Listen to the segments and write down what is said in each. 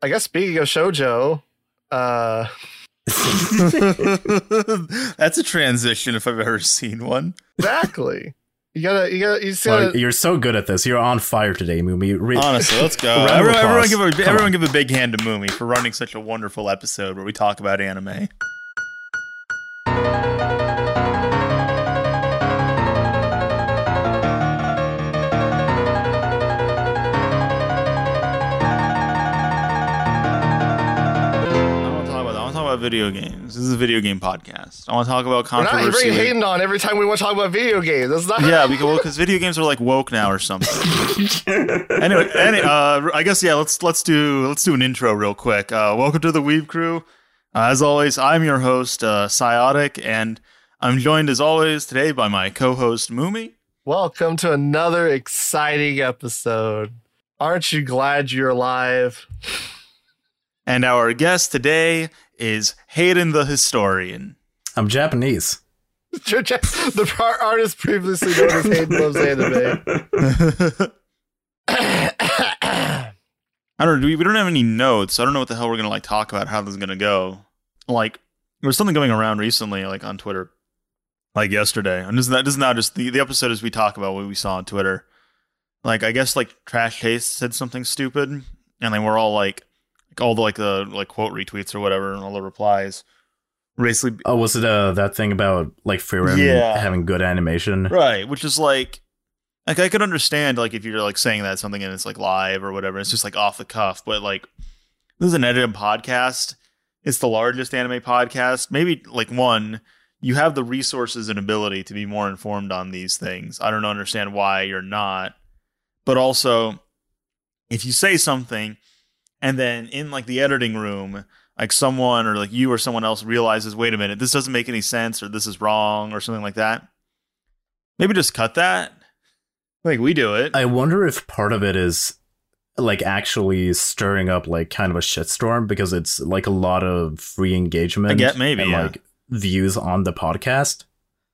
I guess speaking of shoujo, That's a transition if I've ever seen one. exactly. You just gotta. You're so good at this. You're on fire today, Moomy. Honestly, let's go. Everyone give a big hand to Moomy for running such a wonderful episode where we talk about anime. Video games. This is a video game podcast. I want to talk about controversy. You're bringing Hayden on every time we want to talk about video games. That's not. Yeah, because video games are like woke now or something. anyway, I guess let's do an intro real quick. Welcome to the Weeb Crew. As always, I'm your host, Psiotic, and I'm joined as always today by my co-host Moomy. Welcome to another exciting episode. Aren't you glad you're alive? And our guest today is Hayden the Historian. I'm Japanese. The artist previously known as Hayden Loves Anime. I don't know. We don't have any notes. So I don't know what the hell we're gonna talk about. How this is gonna go. Like there was something going around recently, like on Twitter, like yesterday. And this is not just the episode as we talk about what we saw on Twitter. Like I guess like Trash Taste said something stupid, and then we're all like all the quote retweets or whatever and all the replies basically was it that thing about like Frieren having good animation, right? Which is like I could understand like if you're like saying that something and it's like live or whatever, it's just like off the cuff, but like this is an edited podcast. It's the largest anime podcast. Maybe like you have the resources and ability to be more informed on these things. I don't understand why you're not, but also if you say something and then in like the editing room, like someone or like you or someone else realizes, wait a minute, this doesn't make any sense or this is wrong or something like that. Maybe just cut that. Like we do it. I wonder if part of it is like actually stirring up like kind of a shitstorm because it's like a lot of free engagement. I get maybe and like views on the podcast.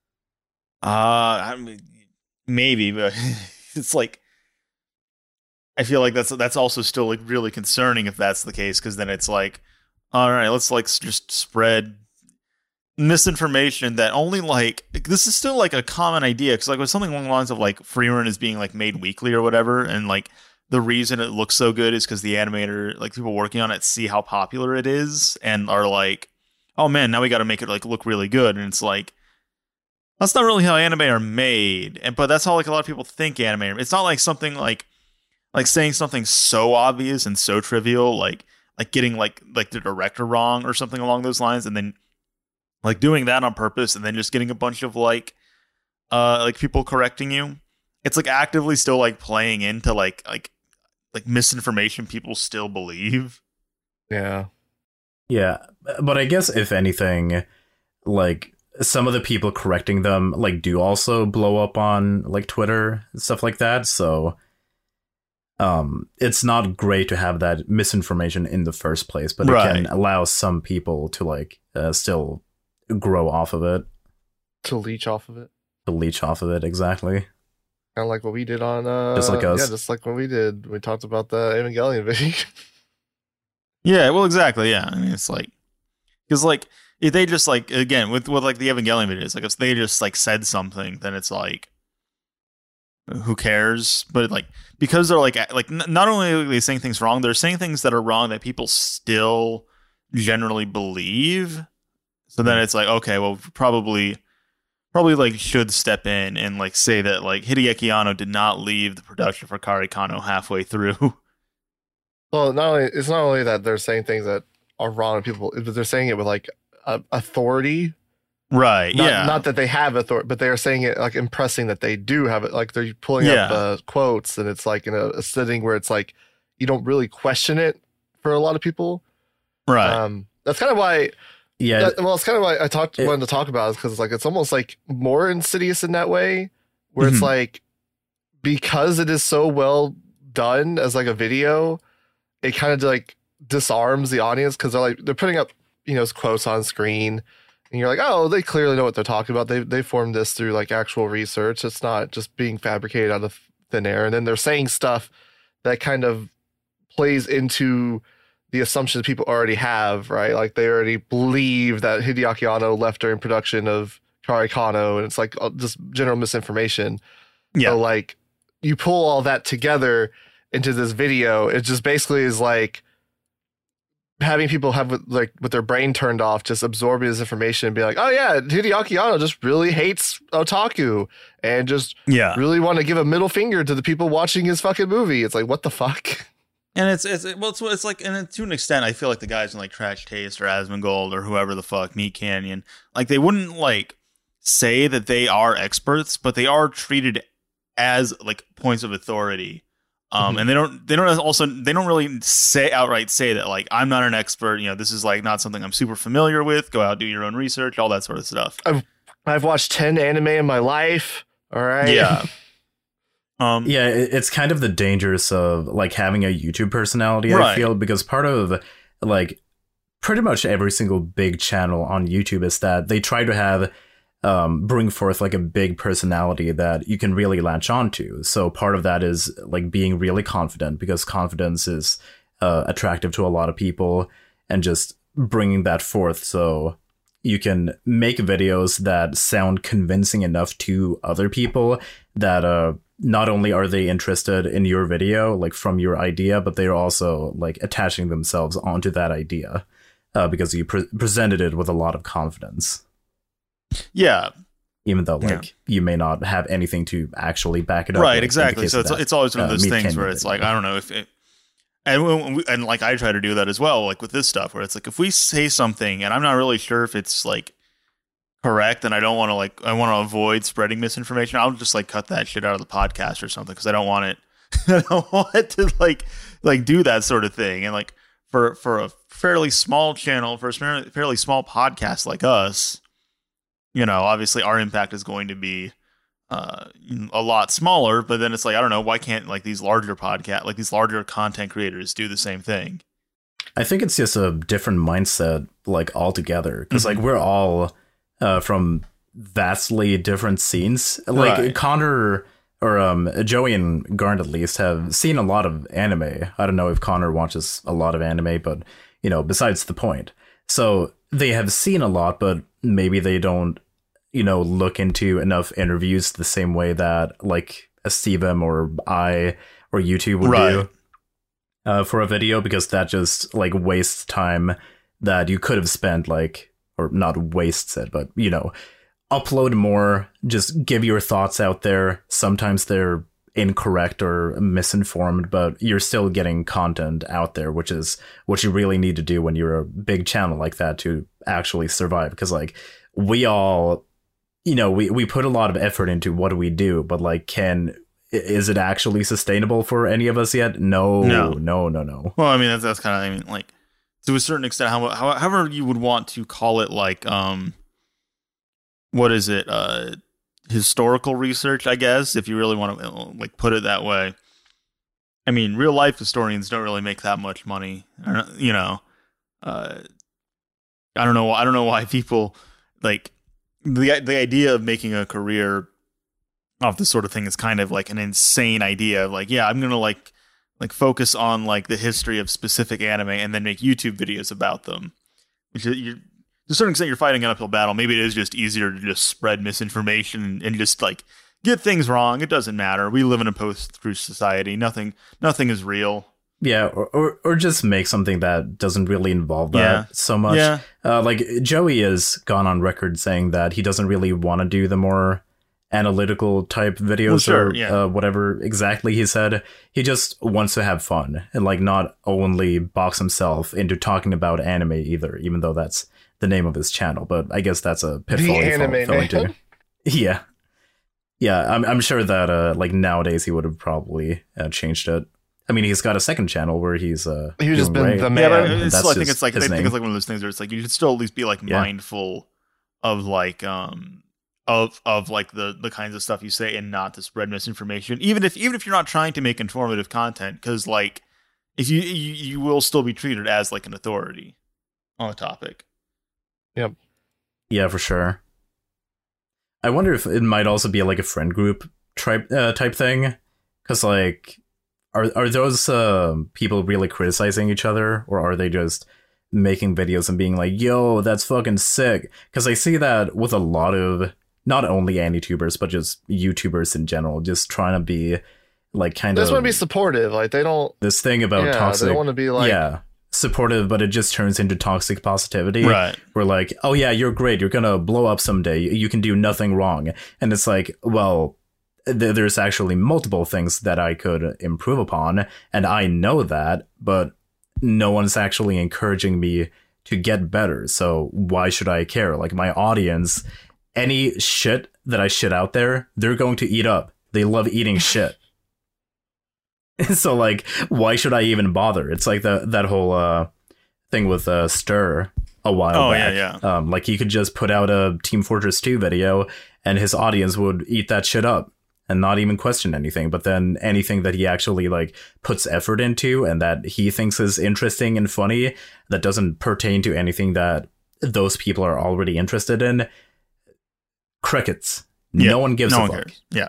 I mean, maybe, but it's like I feel like that's also still like really concerning if that's the case, because then it's like, all right, let's like just spread misinformation that only like this is still like a common idea, because like with something along the lines of like Frieren is being like made weekly or whatever, and like the reason it looks so good is because the animator, like people working on it, see how popular it is and are like, oh man, now we got to make it like look really good, and it's like that's not really how anime are made, but that's how like a lot of people think anime. It's not like something like saying something so obvious and so trivial, like getting like the director wrong or something along those lines, and then like doing that on purpose, and then just getting a bunch of like people correcting you. It's like actively still like playing into like misinformation people still believe. Yeah, but I guess if anything, like some of the people correcting them like do also blow up on like Twitter and stuff like that, so. It's not great to have that misinformation in the first place, but it can allow some people to like still grow off of it. To leech off of it. Exactly. Kind of like what we did on just like us. Yeah, just like what we did. We talked about the Evangelion video. Yeah, well, exactly. Yeah, I mean, it's like because like if they just like again with like the Evangelion videos, like if they just like said something, then it's like, who cares? But like because they're like not only are they saying things wrong, they're saying things that are wrong that people still generally believe. So then it's like, okay, well, probably like should step in and like say that like Hideaki Anno did not leave the production for Kari Kano halfway through. Well, it's not only that they're saying things that are wrong to people, but they're saying it with like authority. Right. Not that they have authority, but they are saying it like impressing that they do have it. Like they're pulling up the quotes, and it's like in a setting where it's like you don't really question it for a lot of people. Right. That's kind of why. Yeah. It's kind of why I wanted to talk about it, because like it's almost like more insidious in that way, where it's like because it is so well done as like a video, it kind of like disarms the audience, because they're putting up quotes on screen. And you're like, oh, they clearly know what they're talking about. They formed this through like actual research. It's not just being fabricated out of thin air. And then they're saying stuff that kind of plays into the assumptions people already have, right? Like they already believe that Hideaki Anno left during production of Kari Kano, and it's like just general misinformation. Yeah. So like you pull all that together into this video, it just basically is like having people have with their brain turned off, just absorbing this information and be like, oh yeah, Hideaki Anno just really hates otaku and just really want to give a middle finger to the people watching his fucking movie. It's like, what the fuck? And it's like, and to an extent, I feel like the guys in like Trash Taste or Asmongold or whoever the fuck, Meat Canyon, like they wouldn't like say that they are experts, but they are treated as like points of authority. And they don't really outright say that like, I'm not an expert, you know, this is like not something I'm super familiar with. Go out, do your own research, all that sort of stuff. I've watched 10 anime in my life. All right. Yeah. Yeah, it's kind of the dangers of like having a YouTube personality, right. I feel, because part of like pretty much every single big channel on YouTube is that they try to have bring forth like a big personality that you can really latch onto. So part of that is like being really confident, because confidence is attractive to a lot of people, and just bringing that forth so you can make videos that sound convincing enough to other people that not only are they interested in your video, like from your idea, but they're also like attaching themselves onto that idea because you presented it with a lot of confidence. Yeah. Even though like you may not have anything to actually back it up. Right, exactly. So it's always one of those things where it's like, I don't know if it, and like I try to do that as well, like with this stuff, where it's like if we say something and I'm not really sure if it's like correct, and I don't want to like, I want to avoid spreading misinformation, I'll just like cut that shit out of the podcast or something, because I don't want it I don't want it to like do that sort of thing. And like for a fairly small channel, for a fairly small podcast like us, you know, obviously our impact is going to be a lot smaller, but then it's like, I don't know, why can't like these larger content creators do the same thing? I think it's just a different mindset like altogether, because like we're all from vastly different scenes. Like right. Connor or Joey and Garnt at least have seen a lot of anime. I don't know if Connor watches a lot of anime, but you know, besides the point. So they have seen a lot, but maybe they don't, you know, look into enough interviews the same way that like a Stevem or I or YouTube would do for a video, because that just like wastes time that you could have spent like, or not wastes it, but you know, upload more, just give your thoughts out there. Sometimes they're incorrect or misinformed, but you're still getting content out there, which is what you really need to do when you're a big channel like that to actually survive. Because like we all, you know, we put a lot of effort into what we do, but like, is it actually sustainable for any of us yet? No. Well, I mean, that's kind of, I mean, like to a certain extent, however you would want to call it, like, what is it? Historical research, I guess, if you really want to like put it that way. I mean, real life historians don't really make that much money, you know. I don't know why people like the idea of making a career off this sort of thing is kind of like an insane idea of like, yeah, I'm gonna like focus on like the history of specific anime and then make YouTube videos about them. Which you're, to a certain extent, you're fighting an uphill battle. Maybe it is just easier to just spread misinformation and just like get things wrong. It doesn't matter. We live in a post-truth society. Nothing is real. Yeah, or just make something that doesn't really involve that so much. Yeah. Like Joey has gone on record saying that he doesn't really want to do the more analytical type videos or whatever exactly he said. He just wants to have fun and like not only box himself into talking about anime either, even though that's the name of his channel. But I guess that's a pitfall he fell into. Yeah. I'm sure that like nowadays he would have probably changed it. I mean, he's got a second channel where he's just been the man. Yeah, but I think it's like one of those things where it's like you should still at least be like mindful of like of like the kinds of stuff you say and not to spread misinformation, even if you're not trying to make informative content, because like if you will still be treated as like an authority on the topic. Yep. Yeah, for sure. I wonder if it might also be like a friend group type thing, because like are those people really criticizing each other, or are they just making videos and being like, yo, that's fucking sick? Because I see that with a lot of not only AniTubers, but just YouTubers in general, just trying to be like kind of... They just want to be supportive. Like, they don't... This thing about toxic... They don't want to be like... Yeah, supportive, but it just turns into toxic positivity. Right. We're like, oh yeah, you're great. You're going to blow up someday. You can do nothing wrong. And it's like, well, there's actually multiple things that I could improve upon. And I know that, but no one's actually encouraging me to get better. So why should I care? Like, my audience... Any shit that I shit out there, they're going to eat up. They love eating shit. So, like, why should I even bother? It's like that whole thing with Stir a while back. Yeah. Like, he could just put out a Team Fortress 2 video, and his audience would eat that shit up and not even question anything. But then anything that he actually, like, puts effort into and that he thinks is interesting and funny, that doesn't pertain to anything that those people are already interested in, crickets. No one gives a fuck. Cares. Yeah.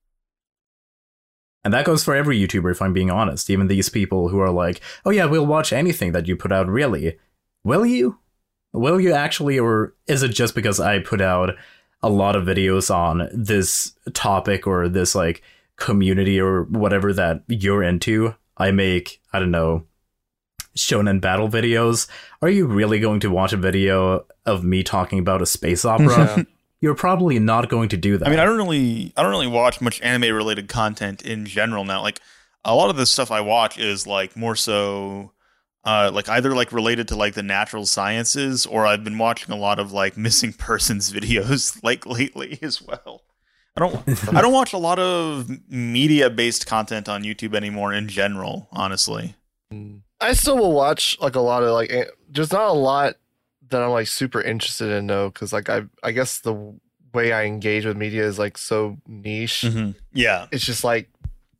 And that goes for every YouTuber, if I'm being honest. Even these people who are like, oh yeah, we'll watch anything that you put out, really. Will you? Will you actually? Or is it just because I put out a lot of videos on this topic or this like community or whatever that you're into? I make, I don't know, shonen battle videos. Are you really going to watch a video of me talking about a space opera? You're probably not going to do that. I mean, I don't really watch much anime related content in general now. Like, a lot of the stuff I watch is like more so like either like related to like the natural sciences, or I've been watching a lot of like missing persons videos like lately as well. I don't watch a lot of media based content on YouTube anymore in general, honestly. I still will watch like a lot of like, there's not a lot that I'm like super interested in though, because like I guess the way I engage with media is like so niche. Mm-hmm. Yeah, it's just like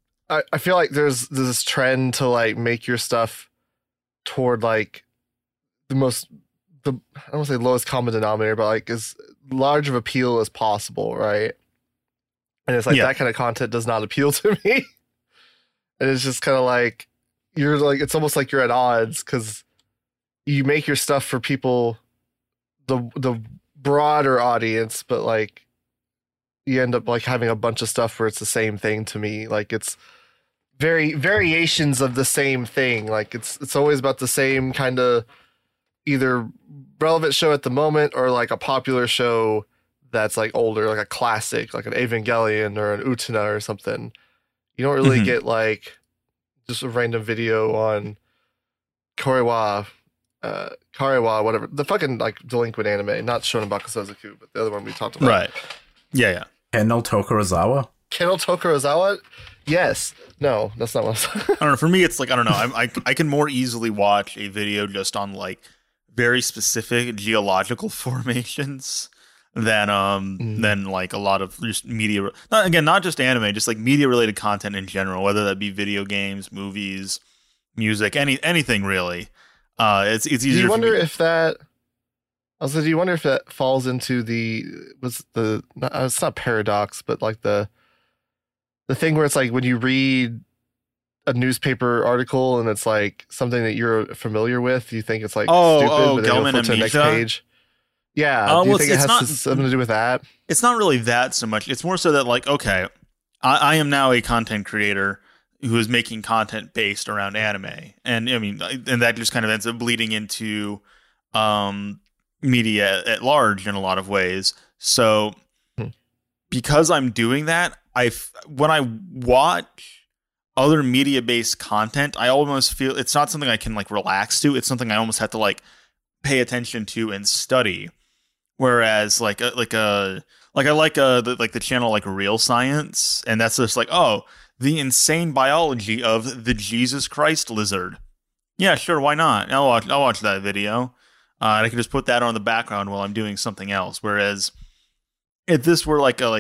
I feel like there's this trend to like make your stuff toward like I don't want to say lowest common denominator, but like as large of appeal as possible, right? And it's like that kind of content does not appeal to me, and it's just kind of like you're like, it's almost like you're at odds because you make your stuff for people, the broader audience, but like you end up like having a bunch of stuff where it's the same thing to me. Like it's variations of the same thing. Like it's always about the same kind of either relevant show at the moment or like a popular show that's like older, like a classic, like an Evangelion or an Utena or something. You don't really get like just a random video on Karewa, whatever. The fucking like delinquent anime, not Shonen Bakusozuku, but the other one we talked about. Right. Yeah. Kennel Tokorozawa? Kennel Tokorozawa? Yes. No, that's not what I don't know. For me, it's like, I don't know. I can more easily watch a video just on like very specific geological formations than like a lot of just media. Not just anime, just like media related content in general, whether that be video games, movies, music, anything really. It's easier. Do you wonder if that? Also, do you wonder if that falls into it's not paradox, but like the thing where it's like when you read a newspaper article and it's like something that you're familiar with, you think it's like stupid, but then you'll flip to the next page. Yeah, do you think it has something to do with that? It's not really that so much. It's more so that like, okay, I am now a content creator who is making content based around anime, and I mean, and that just kind of ends up bleeding into media at large in a lot of ways. So because I'm doing that, when I watch other media based content, I almost feel it's not something I can like relax to. It's something I almost have to like pay attention to and study. Whereas like I like the channel like Real Science, and that's just like, oh, the insane biology of the Jesus Christ lizard. Yeah, sure, why not? I'll watch that video. And I can just put that on the background while I'm doing something else. Whereas if this were like a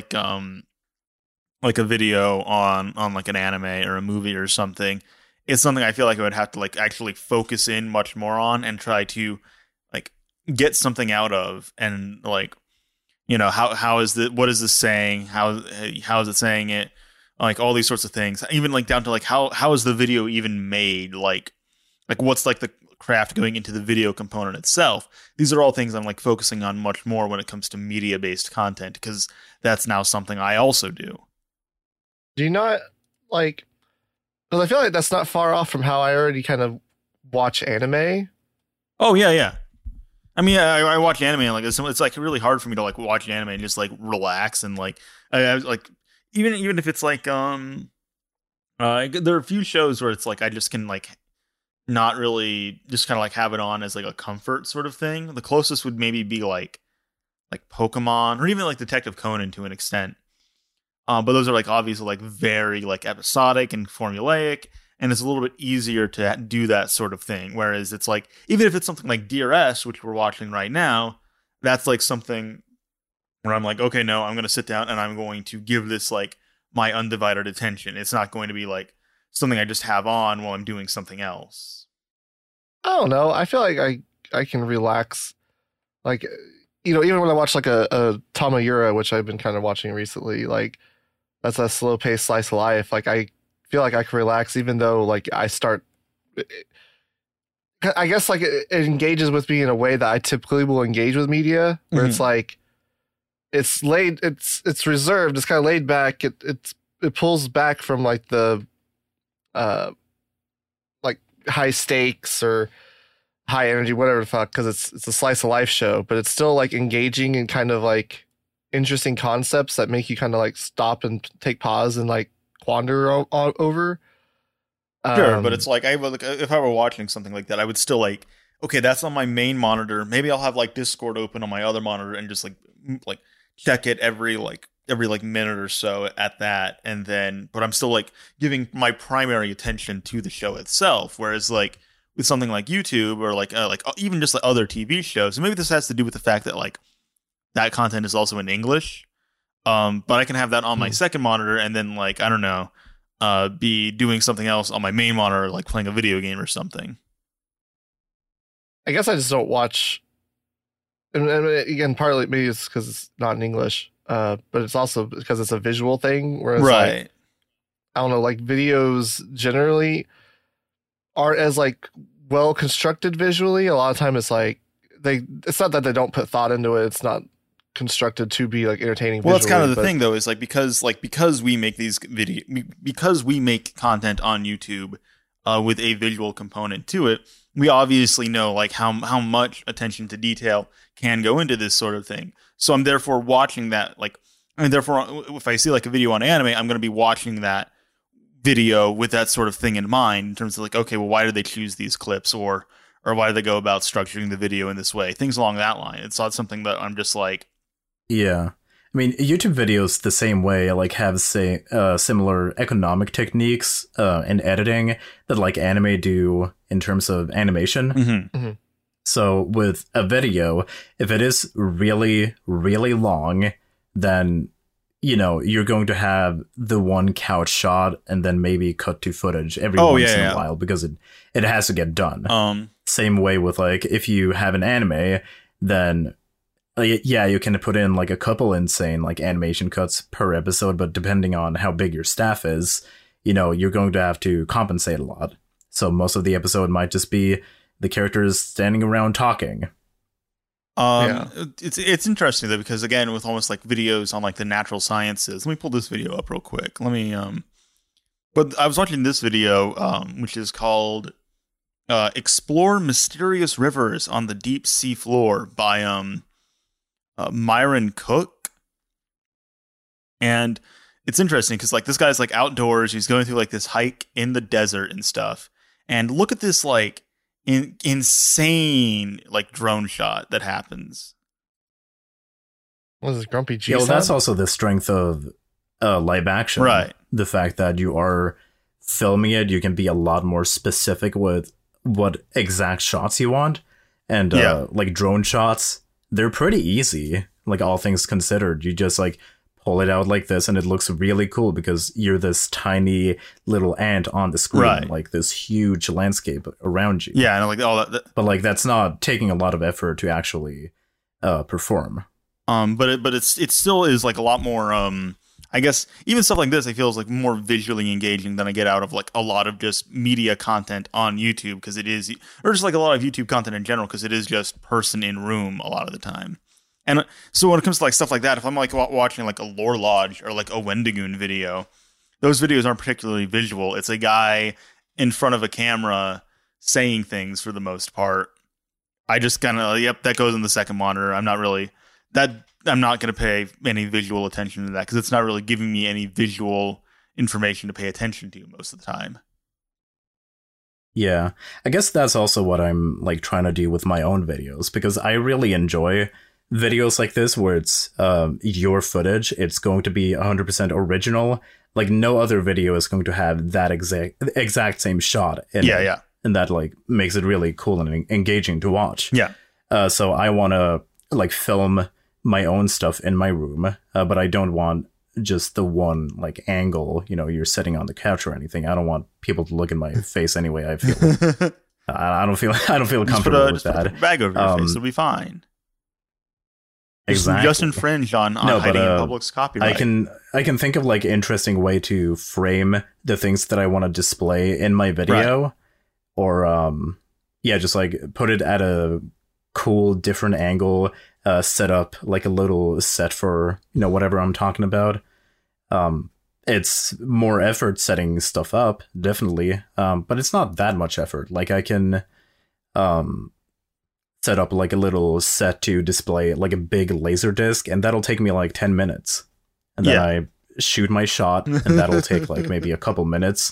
video on like an anime or a movie or something, it's something I feel like I would have to like actually focus in much more on and try to like get something out of, and like, you know, how is what is this saying? How is it saying it? like all these sorts of things, even like down to like how is the video even made, like what's like the craft going into the video component itself. These are all things I'm like focusing on much more when it comes to media based content, because that's now something I also do. Do you not like, because I feel like that's not far off from how I already kind of watch anime. Oh yeah. I mean, I watch anime and like it's like really hard for me to like watch anime and just like relax and like I like even if it's like there are a few shows where it's like I just can like not really just kind of like have it on as like a comfort sort of thing. The closest would maybe be like Pokemon or even like Detective Conan to an extent. But those are like obviously like very like episodic and formulaic, and it's a little bit easier to do that sort of thing. Whereas it's like, even if it's something like DRS, which we're watching right now, that's like something where I'm like, okay, no, I'm going to sit down and I'm going to give this like my undivided attention. It's not going to be like something I just have on while I'm doing something else. I don't know. I feel like I can relax. Like, you know, even when I watch like a Tamayura, which I've been kind of watching recently, like that's a slow paced slice of life. Like I feel like I can relax even though like I guess like it engages with me in a way that I typically will engage with media, where it's like it's reserved, it's kind of laid back. It pulls back from like the like high stakes or high energy, whatever the fuck, because it's a slice of life show, but it's still like engaging and kind of like interesting concepts that make you kind of like stop and take pause and like wander over. Sure, but it's like if I were watching something like that, I would still like, okay, that's on my main monitor. Maybe I'll have like Discord open on my other monitor and just like check it every minute or so at that, and then but I'm still like giving my primary attention to the show itself. Whereas like with something like YouTube or like even just like other TV shows, and maybe this has to do with the fact that like that content is also in English. But I can have that on my second monitor and then like, I don't know, be doing something else on my main monitor, like playing a video game or something. I guess I just don't watch. And again, partly maybe it's because it's not in English, but it's also because it's a visual thing. Whereas right. Like, I don't know, like videos generally aren't as like well constructed visually. A lot of time it's like it's not that they don't put thought into it. It's not constructed to be like entertaining. Well, that's kind of the thing though, is like because we make because we make content on YouTube with a visual component to it, we obviously know like how much attention to detail can go into this sort of thing. So I'm therefore watching that, like, I mean, therefore if I see like a video on anime, I'm going to be watching that video with that sort of thing in mind, in terms of like, okay, well, why did they choose these clips, or why did they go about structuring the video in this way, things along that line. It's not something that I'm just like, yeah. I mean, YouTube videos the same way, like have similar economic techniques in editing that like anime do in terms of animation. Mm-hmm. Mm-hmm. So with a video, if it is really, really long, then, you know, you're going to have the one couch shot and then maybe cut to footage every once in a while, because it has to get done. Same way with like, if you have an anime, then yeah, you can put in like a couple insane like animation cuts per episode, but depending on how big your staff is, you know, you're going to have to compensate a lot. So most of the episode might just be the characters standing around talking. It's interesting though, because again, with almost like videos on like the natural sciences, let me pull this video up real quick. But I was watching this video, which is called "Explore Mysterious Rivers on the Deep Sea Floor" by Myron Cook. And it's interesting because like this guy's like outdoors, he's going through like this hike in the desert and stuff, and look at this like insane like drone shot that happens. What is this, Grumpy G? Yeah, well, that's also the strength of live action, right? The fact that you are filming it, you can be a lot more specific with what exact shots you want, and like drone shots, they're pretty easy, like all things considered. You just like pull it out like this and it looks really cool because you're this tiny little ant on the screen, right, like this huge landscape around you. Yeah, and like all that. But like that's not taking a lot of effort to actually perform. But it still is like a lot more I guess even stuff like this, I feel is like more visually engaging than I get out of like a lot of just media content on YouTube, because it is, or just like a lot of YouTube content in general, because it is just person in room a lot of the time. And so when it comes to like stuff like that, if I'm like watching like a Lore Lodge or like a Wendigoon video, those videos aren't particularly visual. It's a guy in front of a camera saying things for the most part. I just kind of, yep, that goes in the second monitor. I'm not going to pay any visual attention to that, because it's not really giving me any visual information to pay attention to most of the time. Yeah, I guess that's also what I'm like trying to do with my own videos, because I really enjoy videos like this where it's your footage. It's going to be 100% original. Like no other video is going to have that exact same shot in it. Yeah. And that like makes it really cool and engaging to watch. Yeah. So I want to like film my own stuff in my room, but I don't want just the one like angle, you're sitting on the couch or anything. I don't want people to look in my face anyway. I feel I don't feel comfortable with that. Put a bag over your face, it'll be fine. Exactly. Just infringe on hiding in public's copyright. I can think of like interesting way to frame the things that I want to display in my video, right. Or just like put it at a cool different angle, set up like a little set for whatever I'm talking about. It's more effort setting stuff up, definitely, but it's not that much effort. Like I can set up like a little set to display like a big laser disc, and that'll take me like 10 minutes, and then I shoot my shot, and that'll take like maybe a couple minutes.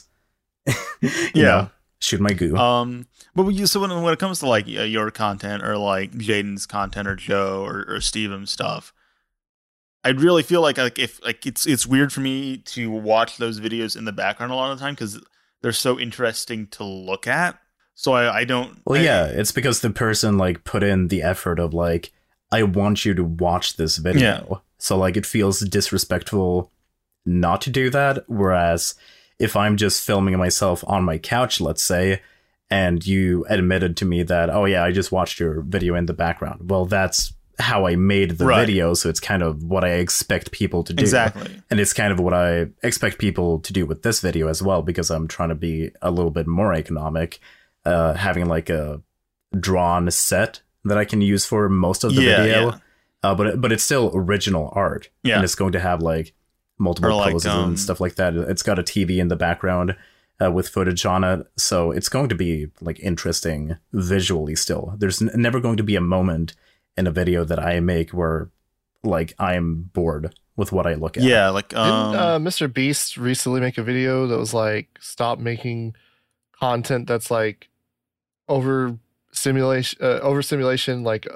Shoot my goo. But so when it comes to like your content or like Jaden's content or Joe or Steven's stuff, I really feel like if like it's weird for me to watch those videos in the background a lot of the time, because they're so interesting to look at. So I don't. Well, it's because the person like put in the effort of like, I want you to watch this video. Yeah. So like it feels disrespectful not to do that. Whereas if I'm just filming myself on my couch, let's say, and you admitted to me that, oh yeah, I just watched your video in the background. Well, that's how I made the video. So it's kind of what I expect people to do. Exactly. And it's kind of what I expect people to do with this video as well, because I'm trying to be a little bit more economic. Having like a drawn set that I can use for most of the video, but it's still original art, and it's going to have like multiple poses and stuff like that. It's got a TV in the background with footage on it, so it's going to be like interesting visually. Still, there's never going to be a moment in a video that I make where like I'm bored with what I look at. Yeah, like didn't Mr. Beast recently make a video that was like, stop making content that's like over simulation, like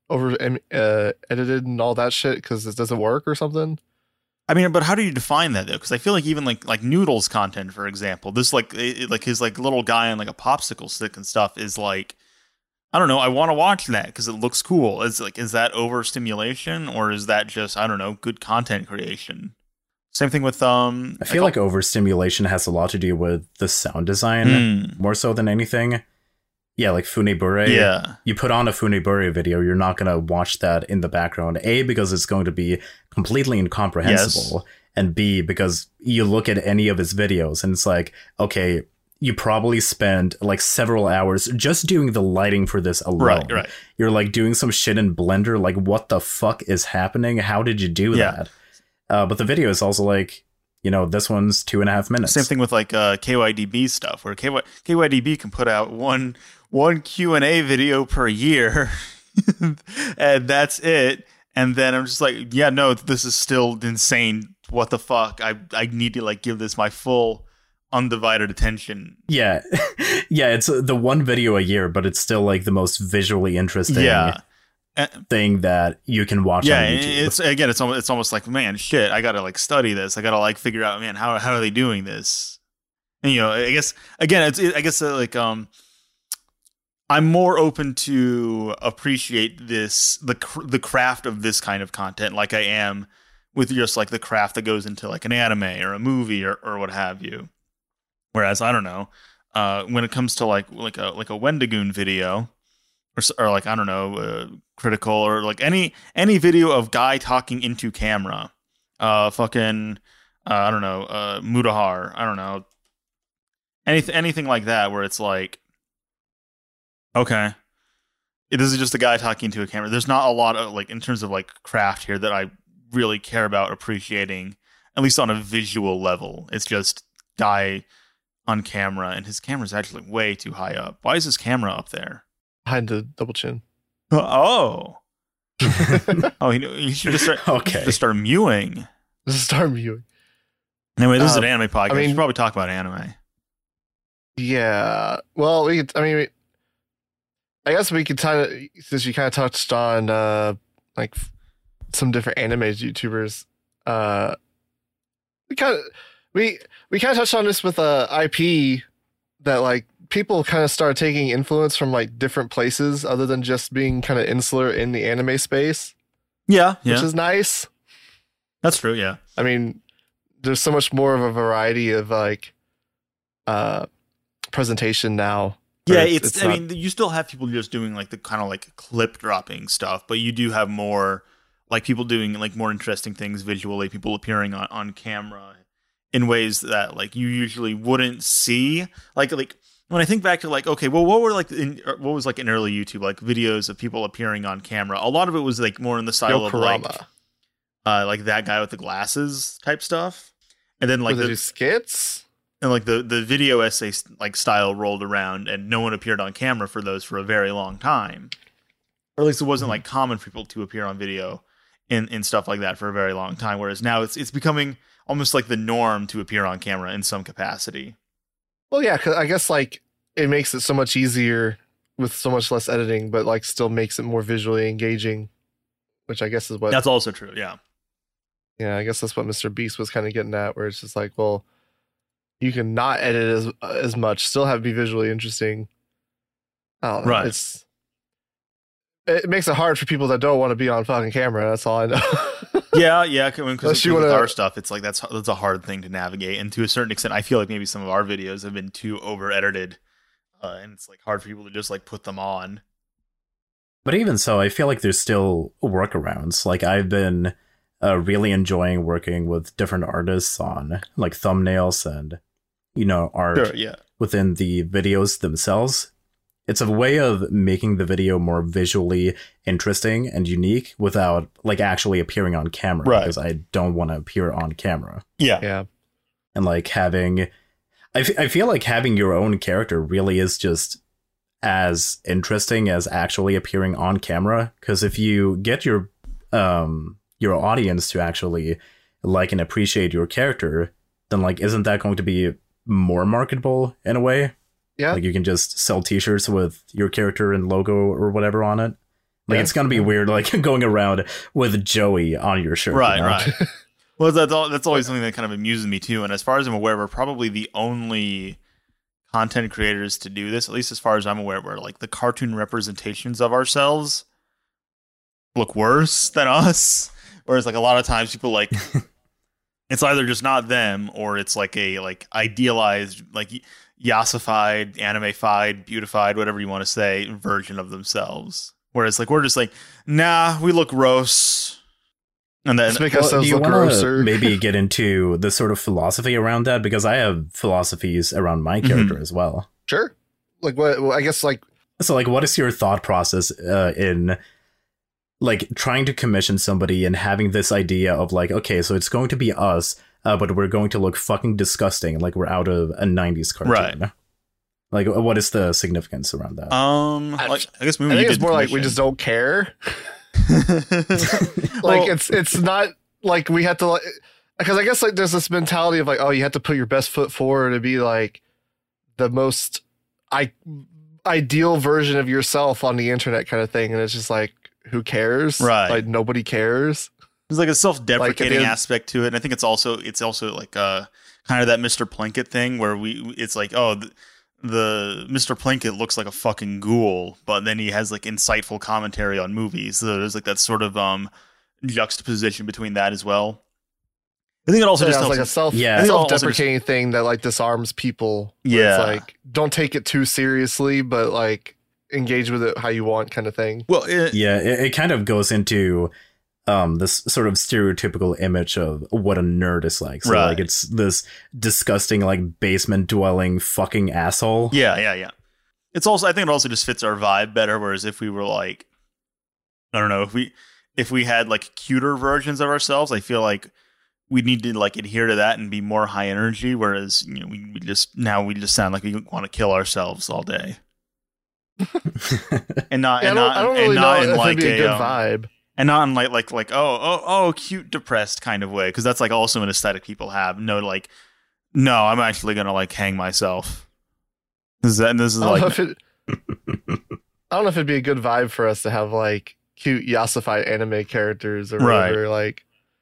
edited and all that shit, because it doesn't work or something. I mean, but how do you define that though? Because I feel like even like Noodle's content, for example, this like his like little guy on like a popsicle stick and stuff is like, I don't know, I want to watch that because it looks cool. It's like, is that overstimulation, or is that just, I don't know, good content creation? Same thing with I feel like overstimulation has a lot to do with the sound design more so than anything. Yeah, like Funibure. Yeah. You put on a Funibure video, you're not going to watch that in the background. A, because it's going to be completely incomprehensible. Yes. And B, because you look at any of his videos and it's like, okay, you probably spend like several hours just doing the lighting for this alone. Right. You're like doing some shit in Blender. Like, what the fuck is happening? How did you do that? But the video is also like, this one's 2.5 minutes. Same thing with like KYDB stuff, where KYDB can put out one Q&A video per year, and that's it. And then I'm just like, yeah, no, this is still insane. What the fuck? I need to like give this my full undivided attention. Yeah. It's the one video a year, but it's still like the most visually interesting thing that you can watch on YouTube. It's almost like, man, shit, I gotta like study this. I gotta like figure out, man, how are they doing this? And I guess again, I'm more open to appreciate the craft of this kind of content, like I am with just like the craft that goes into like an anime or a movie or what have you. Whereas I don't know, when it comes to like a Wendigoon video, or like, I don't know, Critical, or like any video of guy talking into camera, fucking I don't know, Mutahar, I don't know, anything like that, where it's like, okay, this is just a guy talking to a camera. There's not a lot of, like, in terms of like craft here that I really care about appreciating, at least on a visual level. It's just guy on camera, and his camera's actually way too high up. Why is his camera up there? Behind the double chin. Oh. Oh, he should just start. Okay. He should just start mewing. Just start viewing. Anyway, this is an anime podcast. I mean, we should probably talk about anime. Yeah. Well, I guess we could kind of, since you kind of touched on like some different anime YouTubers, we kind of touched on this with IP that like people kind of started taking influence from like different places other than just being kind of insular in the anime space. Yeah, Which is nice. That's true. Yeah. I mean, there's so much more of a variety of like presentation now. Yeah, it's I mean, you still have people just doing like the kind of like clip dropping stuff, but you do have more like people doing like more interesting things visually, people appearing on camera in ways that like you usually wouldn't see. Like when I think back to like, okay, well, what was like in early YouTube, like videos of people appearing on camera? A lot of it was like more in the style of like that guy with the glasses type stuff, and then like the skits. And like the video essay like style rolled around, and no one appeared on camera for those for a very long time, or at least it wasn't like common for people to appear on video in stuff like that for a very long time. Whereas now it's becoming almost like the norm to appear on camera in some capacity. Well, yeah, 'cause I guess like it makes it so much easier with so much less editing, but like still makes it more visually engaging, which I guess is what. That's also true. Yeah. Yeah, I guess that's what Mr. Beast was kind of getting at, where it's just like, well, you can not edit as much, still have it be visually interesting. I don't know. Right. It makes it hard for people that don't want to be on fucking camera. That's all I know. Yeah. Because with our stuff, it's like that's a hard thing to navigate, and to a certain extent, I feel like maybe some of our videos have been too over edited, and it's like hard for people to just like put them on. But even so, I feel like there's still workarounds. Like I've been really enjoying working with different artists on like thumbnails and art within the videos themselves. It's a way of making the video more visually interesting and unique without like actually appearing on camera, right? Because I don't want to appear on camera. Yeah. And like I feel like having your own character really is just as interesting as actually appearing on camera. Because if you get your audience to actually like and appreciate your character, then like isn't that going to be more marketable in a way? Yeah, like you can just sell t-shirts with your character and logo or whatever on it. Like it's gonna be weird like going around with Joey on your shirt, right. Well, that's always something that kind of amuses me too. And as far as I'm aware, we're probably the only content creators to do this, at least as far as I'm aware, where like the cartoon representations of ourselves look worse than us. Whereas like a lot of times people like it's either just not them, or it's like a like idealized, like yassified, anime-fied, beautified, whatever you want to say, version of themselves. Whereas like we're just like, nah, we look gross. And then let's make ourselves look grosser. Maybe get into the sort of philosophy around that, because I have philosophies around my character as well. Sure. Like what? Well, I guess like so. Like, what is your thought process in like trying to commission somebody and having this idea of like, okay, so it's going to be us, but we're going to look fucking disgusting, like we're out of a 90s cartoon. Right. Like, what is the significance around that? I guess maybe I think it's more like we just don't care. Like it's not like we have to, like, because I guess like there's this mentality of like, oh, you have to put your best foot forward to be like the most ideal version of yourself on the internet kind of thing, and it's just like, who cares? Right. Like nobody cares. There's like a self-deprecating aspect to it, and I think it's also like kind of that Mr. Plinkett thing where it's like, oh, the Mr. Plinkett looks like a fucking ghoul, but then he has like insightful commentary on movies. So there's like that sort of juxtaposition between that as well. I think it also just like a self-deprecating thing that like disarms people. Yeah, it's like don't take it too seriously, but like engage with it how you want, kind of thing. Well, it kind of goes into this sort of stereotypical image of what a nerd is like. So like it's this disgusting like basement dwelling fucking asshole. Yeah. It's also, I think it also just fits our vibe better. Whereas if we were like, I don't know, if we had like cuter versions of ourselves, I feel like we need to like adhere to that and be more high energy. Whereas, you know, we just sound like we want to kill ourselves all day. and not I don't really know if it'd be a good vibe. And not in like oh cute depressed kind of way, because that's like also an aesthetic people have. No, I'm actually gonna like hang myself. I don't know if it'd be a good vibe for us to have like cute yassified anime characters or whatever. Like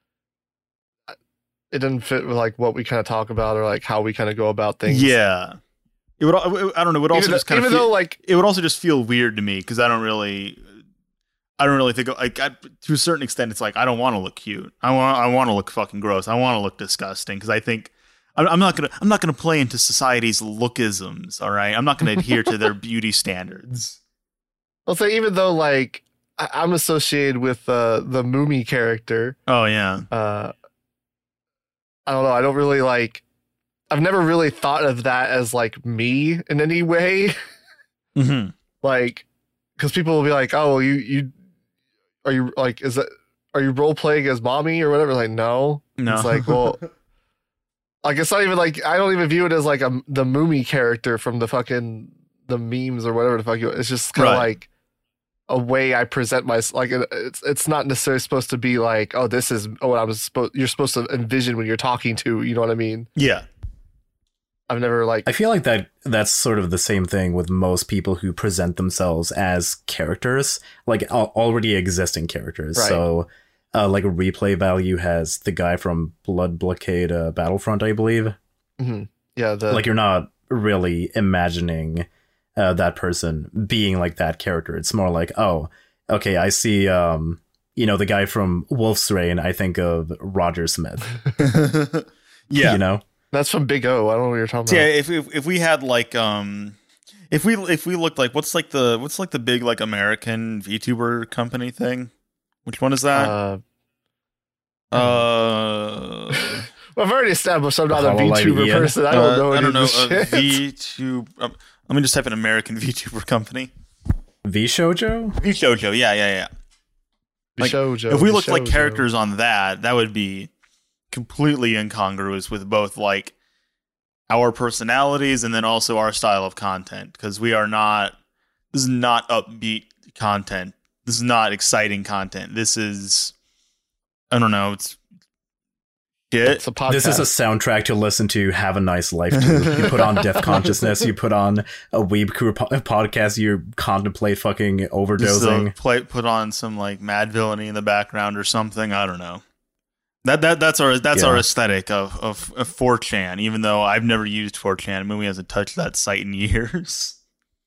it doesn't fit with like what we kind of talk about or like how we kind of go about things. Yeah, it would. I don't know. It would also just kind of though like it would also just feel weird to me because I don't really think like to a certain extent it's like I don't want to look cute. I want to look fucking gross. I want to look disgusting because I think I'm not gonna play into society's lookisms. All right, I'm not gonna adhere to their beauty standards. I'll say even though like I'm associated with the Moomy character. Oh yeah. I don't know. I don't really like. I've never really thought of that as like me in any way. Mm-hmm. Like, because people will be like, "Oh, you are you like are you role playing as mommy or whatever?" Like, no. It's like, well, like it's not even like I don't even view it as like the Moomy character from the memes or whatever the fuck. It's just kind of like a way I present myself. Like it's not necessarily supposed to be like, oh, this is what you're supposed to envision when you're talking to. You know what I mean? Yeah. I've never like. I feel like that's sort of the same thing with most people who present themselves as characters, like already existing characters. Right. So, like a replay value has the guy from Blood Blockade Battlefront, I believe. Mm-hmm. Yeah. Like you're not really imagining that person being like that character. It's more like, oh, okay, I see. The guy from Wolf's Rain. I think of Roger Smith. Yeah. You know. That's from Big O. I don't know what you're talking about. Yeah, if we had like if we looked like what's like the big like American VTuber company thing? Which one is that? Well, I've already established I'm not a VTuber person. I don't know. I don't know. VTuber. Let me just type in American VTuber company. VShojo? VShojo. Yeah. Like, VShojo. If we looked like characters on that would be completely incongruous with both like our personalities and then also our style of content, because this is not upbeat content. This is not exciting content. This is, I don't know, it's shit. It's a podcast. This is a soundtrack to listen to Have a Nice Life to. You put on Death Consciousness, you put on a Weeb Crew podcast, you contemplate fucking overdosing. Put on some like Mad Villainy in the background or something. I don't know. That's our aesthetic of 4chan, even though I've never used 4chan. Moomy hasn't touched that site in years.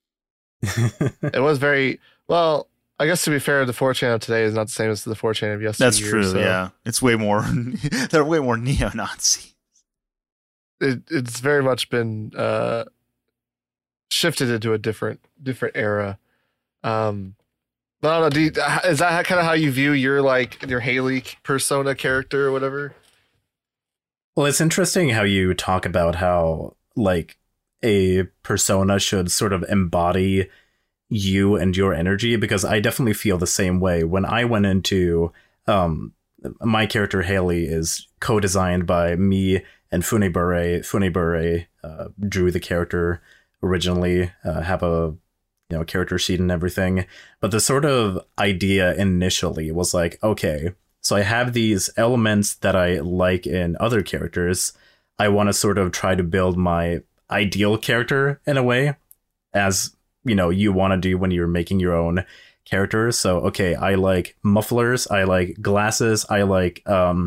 It was very well. I guess to be fair, the 4chan of today is not the same as the 4chan of yesterday. That's true. So. Yeah, it's way more. They're way more neo-Nazi. It's very much been shifted into a different era. But I don't know. Is that kind of how you view your Haley persona character or whatever? Well, it's interesting how you talk about how like a persona should sort of embody you and your energy, because I definitely feel the same way. When I went into my character Haley is co-designed by me and Funebure. Funebure drew the character originally, have a character sheet and everything. But the sort of idea initially was like, okay, so I have these elements that I like in other characters. I want to sort of try to build my ideal character in a way, as you want to do when you're making your own character. So, okay, I like mufflers. I like glasses. I like,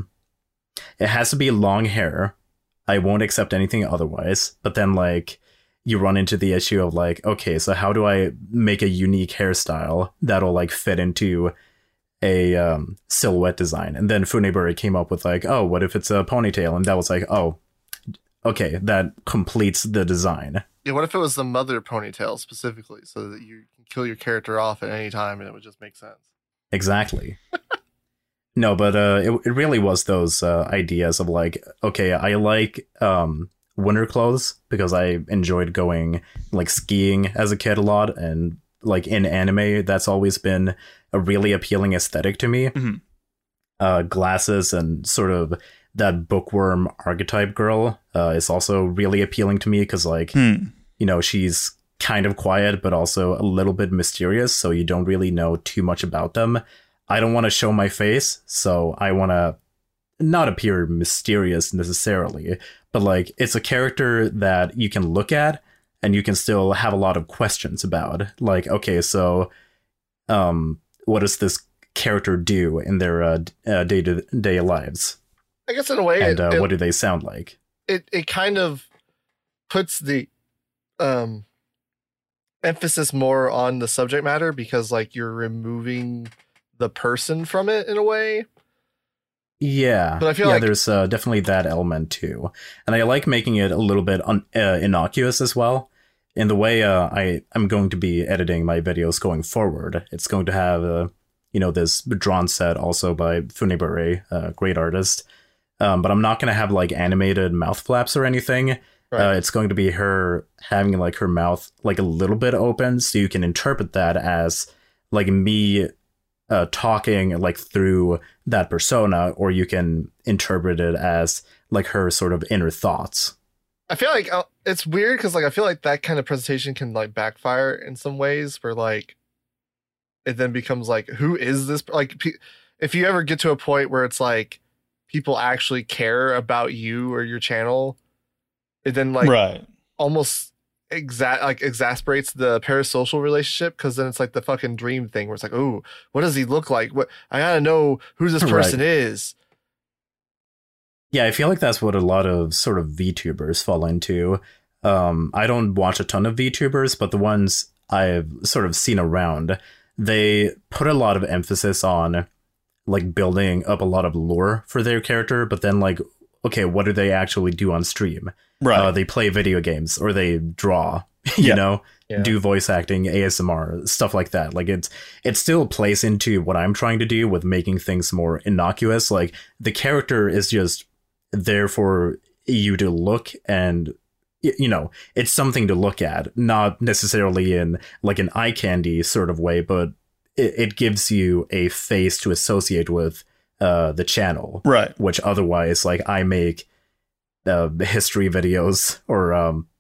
it has to be long hair. I won't accept anything otherwise. But then you run into the issue of okay, so how do I make a unique hairstyle that'll fit into a silhouette design? And then Funebure came up with oh, what if it's a ponytail? And that was oh, okay, that completes the design. Yeah, what if it was the mother ponytail specifically, so that you can kill your character off at any time and it would just make sense? Exactly. No, but it really was those ideas of like, okay, I like winter clothes because I enjoyed going like skiing as a kid a lot, and like in anime, that's always been a really appealing aesthetic to me. Glasses and sort of that bookworm archetype girl is also really appealing to me because like, you know, she's kind of quiet, but also a little bit mysterious. So you don't really know too much about them. I don't want to show my face, so I want to not appear mysterious necessarily, but like it's a character that you can look at and you can still have a lot of questions about. Like, okay, so what does this character do in their day-to-day lives? I guess in a way, and what do they sound like? It kind of puts the emphasis more on the subject matter because like you're removing the person from it in a way. Yeah, but I feel like there's definitely that element too, and I like making it a little bit innocuous as well. In the way I'm going to be editing my videos going forward, it's going to have you know, this drawn set also by Funibure, a great artist. But I'm not going to have like animated mouth flaps or anything. Right. It's going to be her having like her mouth like a little bit open, so you can interpret that as like me talking like through that persona, or you can interpret it as like her sort of inner thoughts. I feel like it's weird because like I feel like that kind of presentation can like backfire in some ways where like it then becomes like, who is this? Like if you ever get to a point where it's like people actually care about you or your channel, it then like almost exasperates the parasocial relationship, because then it's like the fucking dream thing where it's like, oh, what does he look like? What, I gotta know who this person is. Yeah, I feel like that's what a lot of sort of VTubers fall into. I don't watch a ton of VTubers, but the ones I've sort of seen around, they put a lot of emphasis on like building up a lot of lore for their character, but then like, okay, what do they actually do on stream? Right. They play video games or they draw, you know, do voice acting, ASMR, stuff like that. Like it still plays into what I'm trying to do with making things more innocuous. Like the character is just there for you to look, and you know, it's something to look at, not necessarily in like an eye candy sort of way, but it gives you a face to associate with the channel, right? Which otherwise, like I make history videos or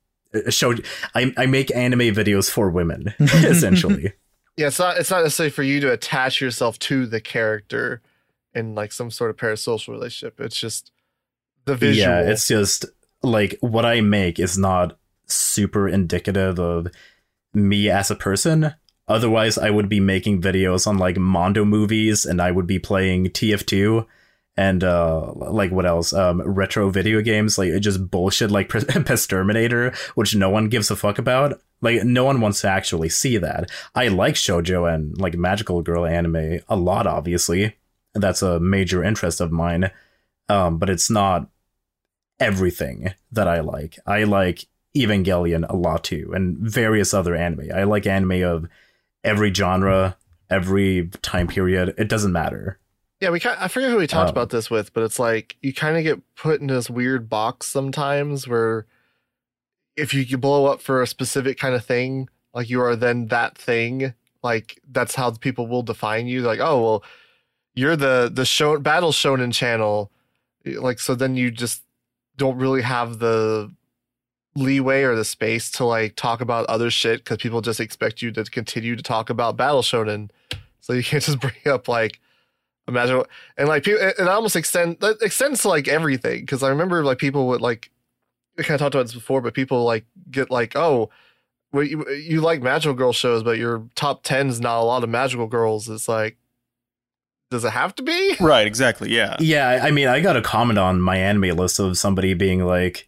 I make anime videos for women essentially. Yeah, it's not necessarily for you to attach yourself to the character in like some sort of parasocial relationship. It's just the visual. Yeah, it's just like what I make is not super indicative of me as a person. Otherwise, I would be making videos on like Mondo movies, and I would be playing TF2 and like what else? Retro video games, like just bullshit like Pesterminator, which no one gives a fuck about. Like no one wants to actually see that. I like shoujo and like magical girl anime a lot, obviously. That's a major interest of mine. But it's not everything that I like. I like Evangelion a lot too, and various other anime. I like anime of every genre, every time period. It doesn't matter. Yeah, I forget who we talked about this with, but it's like you kind of get put in this weird box sometimes where if you blow up for a specific kind of thing, like you are then that thing, like that's how people will define you. Like, oh, well, you're the battle shonen channel. Like, so then you just don't really have the leeway or the space to like talk about other shit because people just expect you to continue to talk about battle shonen. So you can't just bring up like imagine, and like people, it almost extends to like everything, because I remember like people would like, we kind of talked about this before, but people like get like, oh, well, you like magical girl shows, but your top 10 is not a lot of magical girls. It's like, does it have to be? Right, exactly, yeah. Yeah, I mean, I got a comment on my anime list of somebody being like,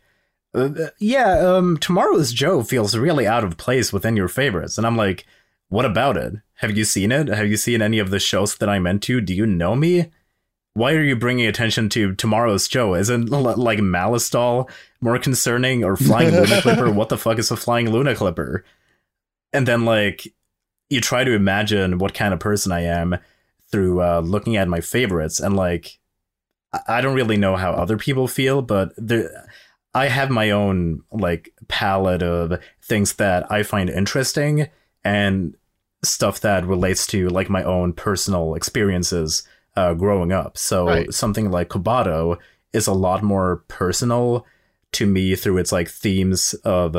Tomorrow's Joe feels really out of place within your favorites. And I'm like, what about it? Have you seen it? Have you seen any of the shows that I'm into? Do you know me? Why are you bringing attention to Tomorrow's Joe? Isn't like Malice Doll more concerning, or Flying Luna Clipper? What the fuck is a Flying Luna Clipper? And then like you try to imagine what kind of person I am through looking at my favorites, and like I don't really know how other people feel, but I have my own like palette of things that I find interesting and stuff that relates to like my own personal experiences growing up. So something like Kobato is a lot more personal to me through its like themes of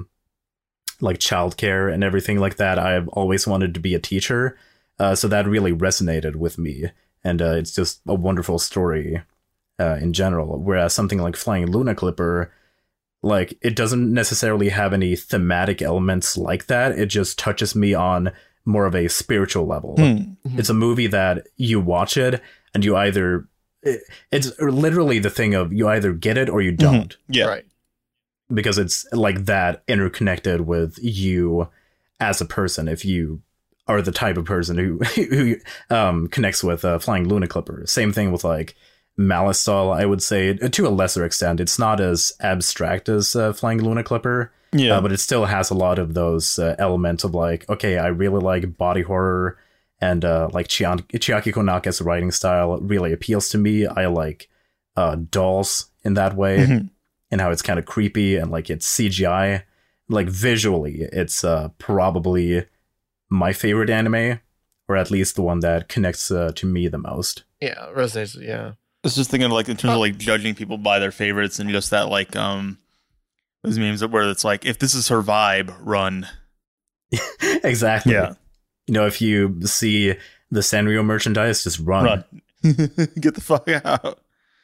like childcare and everything like that. I've always wanted to be a teacher, so that really resonated with me, and it's just a wonderful story in general. Whereas something like Flying Luna Clipper, like it doesn't necessarily have any thematic elements like that. It just touches me on more of a spiritual level. It's a movie that you watch it and you either it's literally the thing of you either get it or you don't. Yeah. Right. Because it's like that interconnected with you as a person. If you are the type of person who connects with Flying Luna Clipper. Same thing with like Malisol, I would say, to a lesser extent. It's not as abstract as Flying Luna Clipper. Yeah, but it still has a lot of those elements of like, okay, I really like body horror, and like Chiaki Konaka's writing style really appeals to me. I like dolls in that way, and how it's kind of creepy and like it's CGI. Like visually, it's probably my favorite anime, or at least the one that connects to me the most. Yeah, resonates. Yeah, I was just thinking like in terms of like judging people by their favorites and just that like those memes where it's like, if this is her vibe, run. Exactly. Yeah. You know, if you see the Sanrio merchandise, just run. Get the fuck out.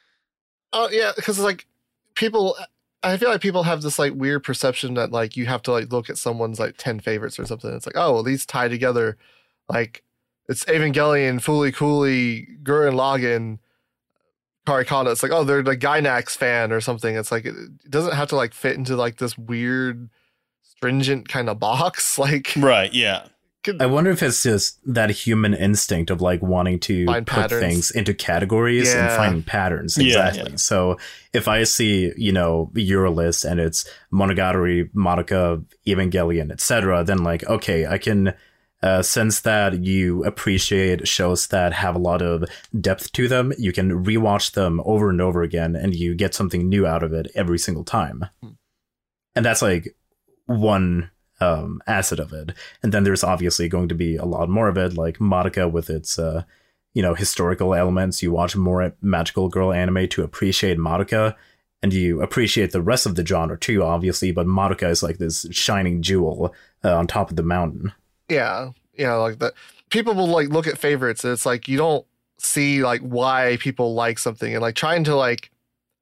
Oh, yeah, because like people, I feel like people have this like weird perception that like you have to like look at someone's like 10 favorites or something. It's like, oh, well, these tie together. Like it's Evangelion, Fooly Cooly, Gurren Lagann, Karikana. It's like, oh, they're the Gainax fan or something. It's like, it doesn't have to like fit into like this weird, stringent kind of box. Like, right, yeah. I wonder if it's just that human instinct of like wanting to put things into categories and finding patterns. Exactly. Yeah. So if I see, you know, Eurolist and it's Monogatari, Madoka, Evangelion, etc., then like, okay, I can sense that you appreciate shows that have a lot of depth to them. You can rewatch them over and over again and you get something new out of it every single time. And that's like one asset of it. And then there's obviously going to be a lot more of it, like Madoka with its you know, historical elements. You watch more magical girl anime to appreciate Madoka, and you appreciate the rest of the genre too, obviously, but Madoka is like this shining jewel on top of the mountain. Yeah, like that. People will like look at favorites, and it's like you don't see like why people like something, and like trying to like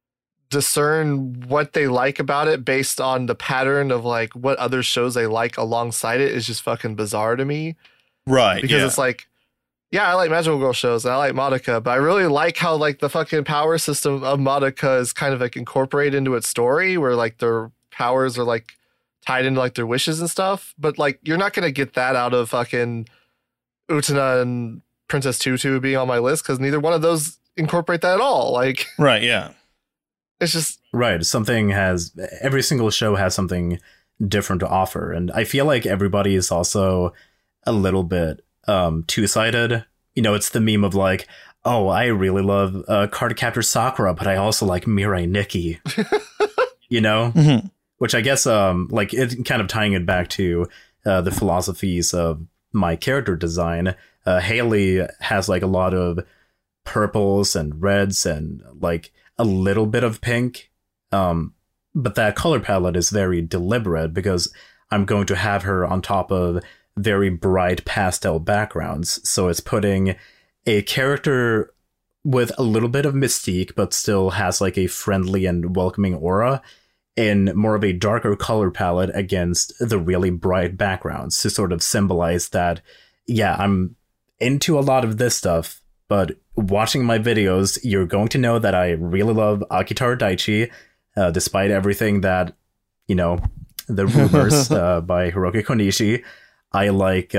discern what they like about it based on the pattern of like what other shows they like alongside it is just fucking bizarre to me. Right. Because it's like, yeah, I like magical girl shows and I like Madoka, but I really like how like the fucking power system of Madoka is kind of like incorporated into its story, where like their powers are like tied into like their wishes and stuff. But like you're not gonna get that out of fucking Utena and Princess Tutu being on my list, because neither one of those incorporate that at all. Like, right, yeah. It's just right. Every single show has something different to offer. And I feel like everybody is also a little bit two-sided. You know, it's the meme of like, oh, I really love Cardcaptor Sakura, but I also like Mirai Nikki. You know? Mm-hmm. Which I guess like it kind of tying it back to the philosophies of my character design. Haley has like a lot of purples and reds and like a little bit of pink, but that color palette is very deliberate because I'm going to have her on top of very bright pastel backgrounds. So it's putting a character with a little bit of mystique, but still has like a friendly and welcoming aura in more of a darker color palette against the really bright backgrounds to sort of symbolize that, yeah, I'm into a lot of this stuff, but watching my videos, you're going to know that I really love Akitaro Daichi, despite everything that, you know, the rumors by Hiroki Konishi. I like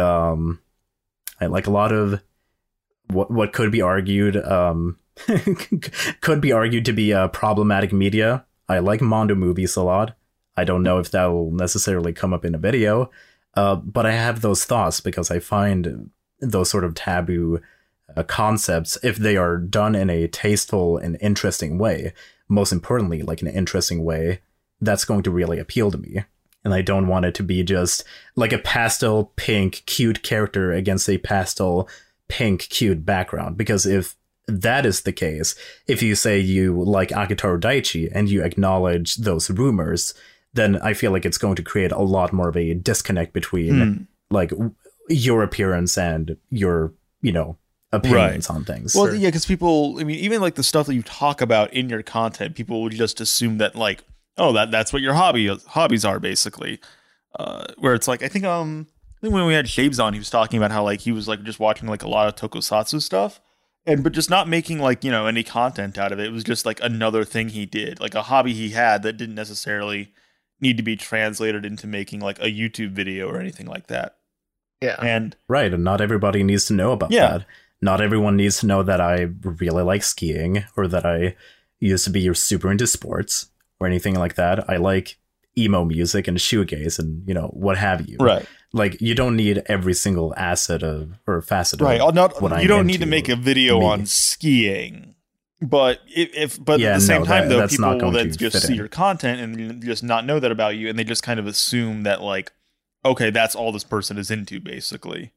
a lot of what could be argued to be problematic media. I like Mondo movies a lot. I don't know if that will necessarily come up in a video, but I have those thoughts because I find those sort of taboo concepts, if they are done in a tasteful and interesting way, most importantly, like an interesting way, that's going to really appeal to me. And I don't want it to be just like a pastel pink cute character against a pastel pink cute background. Because if that is the case, if you say you like Akitoru Daichi and you acknowledge those rumors, then I feel like it's going to create a lot more of a disconnect between like your appearance and your, you know, opinions on things. Well, yeah, because people, I mean, even like the stuff that you talk about in your content, people would just assume that like, oh, that's what your hobbies are, basically. Where it's like, I think when we had Shabes on, he was talking about how like he was like just watching like a lot of tokusatsu stuff, but just not making like, you know, any content out of it. It was just like another thing he did, like a hobby he had that didn't necessarily need to be translated into making like a YouTube video or anything like that. Yeah. And right, and not everybody needs to know about that. Not everyone needs to know that I really like skiing or that I used to be super into sports or anything like that. I like emo music and shoegaze and, you know, what have you. Right. Like, you don't need every single asset of or facet right. of you don't need to make a video on skiing. But at the same time, though, people will then just see your content and just not know that about you, and they just kind of assume that, like, okay, that's all this person is into, basically.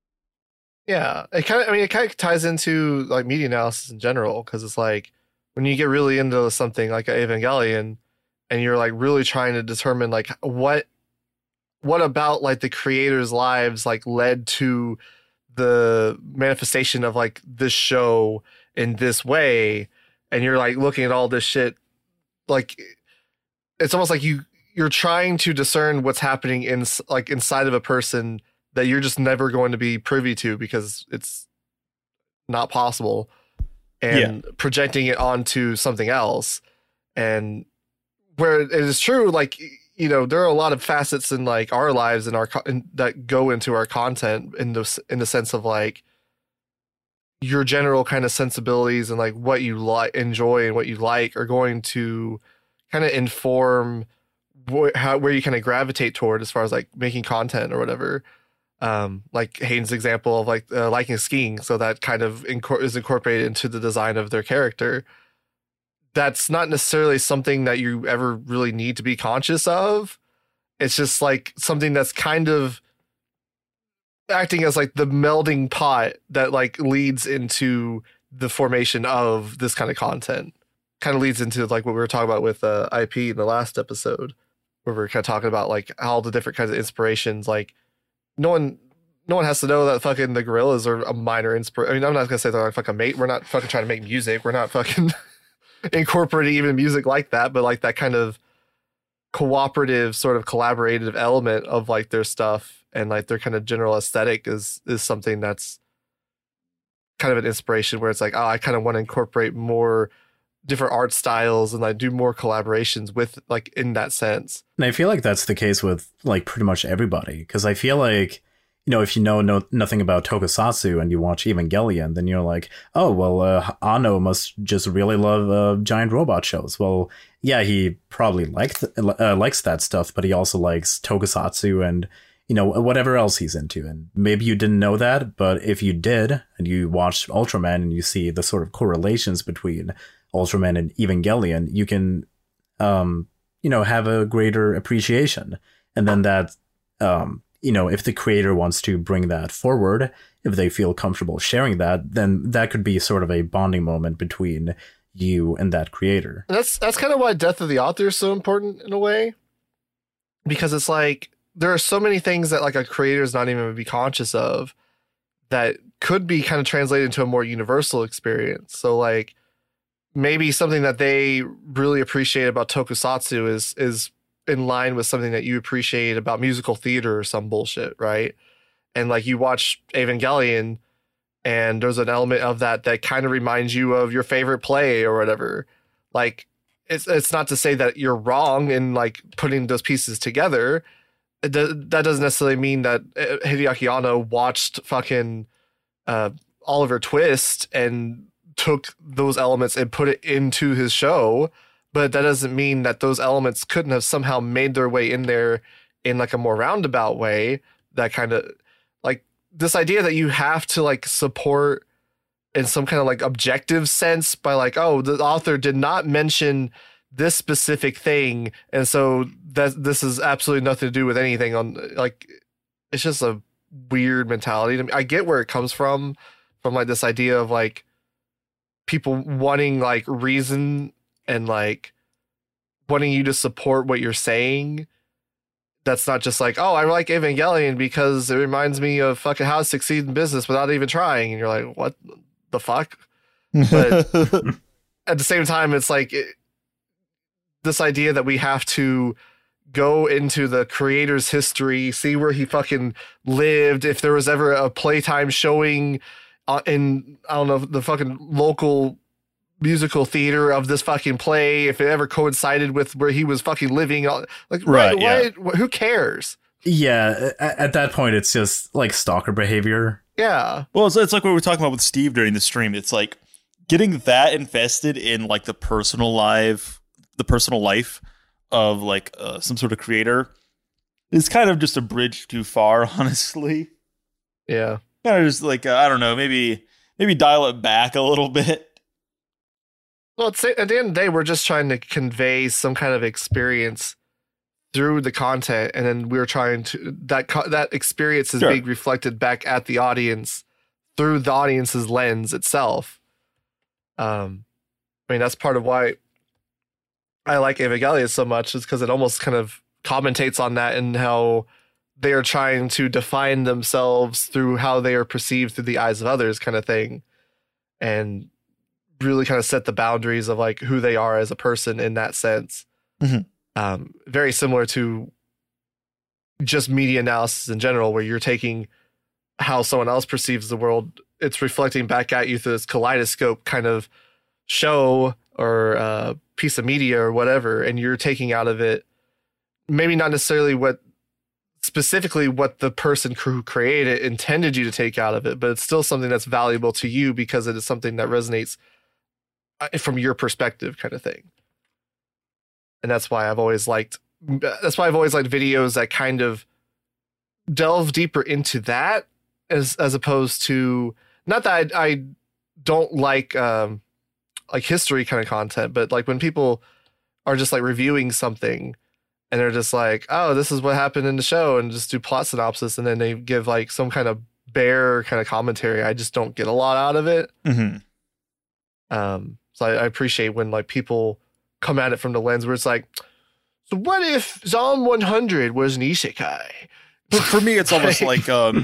Yeah, it kind of ties into like media analysis in general, because it's like when you get really into something like Evangelion, and you're like really trying to determine like what about like the creators' lives like led to the manifestation of like this show in this way, and you're like looking at all this shit, like it's almost like you're trying to discern what's happening inside of a person that you're just never going to be privy to because it's not possible, and projecting it onto something else. And where it is true, like, you know, there are a lot of facets in like our lives and that go into our content in the sense of like your general kind of sensibilities and like what you enjoy and what you like are going to kind of inform where you kind of gravitate toward as far as like making content or whatever. Like Hayden's example of like liking skiing, so that kind of is incorporated into the design of their character. That's not necessarily something that you ever really need to be conscious of. It's just like something that's kind of acting as like the melding pot that like leads into the formation of this kind of content. Kind of leads into like what we were talking about with IP in the last episode, where we're kind of talking about like all the different kinds of inspirations. Like no one has to know that fucking the Gorillaz are a minor inspiration. I mean, I'm not gonna say they're like fucking we're not fucking trying to make music. We're not fucking incorporating even music like that, but like that kind of cooperative sort of collaborative element of like their stuff and like their kind of general aesthetic is something that's kind of an inspiration, where it's like, oh, I kind of want to incorporate more different art styles and like do more collaborations with like in that sense. And I feel like that's the case with like pretty much everybody, because I feel like, you know, if you know nothing about tokusatsu and you watch Evangelion, then you're like, oh, well, Anno must just really love giant robot shows. Well, yeah, he probably likes that stuff, but he also likes tokusatsu and, you know, whatever else he's into. And maybe you didn't know that, but if you did and you watched Ultraman and you see the sort of correlations between Ultraman and Evangelion, you can, you know, have a greater appreciation. And then that, you know, if the creator wants to bring that forward, if they feel comfortable sharing that, then that could be sort of a bonding moment between you and that creator. And that's kind of why Death of the Author is so important in a way, because it's like there are so many things that like a creator is not even going to be conscious of that could be kind of translated into a more universal experience. So like maybe something that they really appreciate about tokusatsu is in line with something that you appreciate about musical theater or some bullshit, right? And like you watch Evangelion and there's an element of that kind of reminds you of your favorite play or whatever. Like it's not to say that you're wrong in like putting those pieces together. That doesn't necessarily mean that Hideaki Anno watched fucking Oliver Twist and took those elements and put it into his show. But that doesn't mean that those elements couldn't have somehow made their way in there in like a more roundabout way. That kind of like this idea that you have to like support in some kind of like objective sense by like, oh, the author did not mention this specific thing, and so that this is absolutely nothing to do with anything on like, it's just a weird mentality to me. I get where it comes from like this idea of like people wanting like reason and like wanting you to support what you're saying. That's not just like, oh, I like Evangelion because it reminds me of fucking how to succeed in business without even trying. And you're like, what the fuck? But at the same time, it's like this idea that we have to go into the creator's history, see where he fucking lived, if there was ever a playtime showing in, I don't know, the fucking local musical theater of this fucking play, if it ever coincided with where he was fucking living, like, right, yeah. Who cares? Yeah, at that point, it's just like stalker behavior. Yeah. Well, it's like what we were talking about with Steve during the stream. It's like getting that invested in like the personal life of like some sort of creator is kind of just a bridge too far, honestly. Yeah. Kind of just like, I don't know, maybe dial it back a little bit. Well, at the end of the day, we're just trying to convey some kind of experience through the content, and then we're trying to that experience is being reflected back at the audience through the audience's lens itself. I mean, that's part of why I like Evangelion so much, is because it almost kind of commentates on that and how they are trying to define themselves through how they are perceived through the eyes of others, kind of thing, and really kind of set the boundaries of like who they are as a person in that sense. Mm-hmm. Very similar to just media analysis in general, where you're taking how someone else perceives the world, it's reflecting back at you through this kaleidoscope kind of show or piece of media or whatever, and you're taking out of it maybe not necessarily specifically what the person who created it intended you to take out of it, but it's still something that's valuable to you because it is something that resonates from your perspective, kind of thing. And that's why I've always liked videos that kind of delve deeper into that, as opposed to, not that I don't like history kind of content, but like when people are just like reviewing something and they're just like, oh, this is what happened in the show, and just do plot synopsis, and then they give like some kind of bare kind of commentary. I just don't get a lot out of it. Mm-hmm. So I appreciate when like people come at it from the lens where it's like, so what if Zom 100 was an isekai? But for me, it's almost like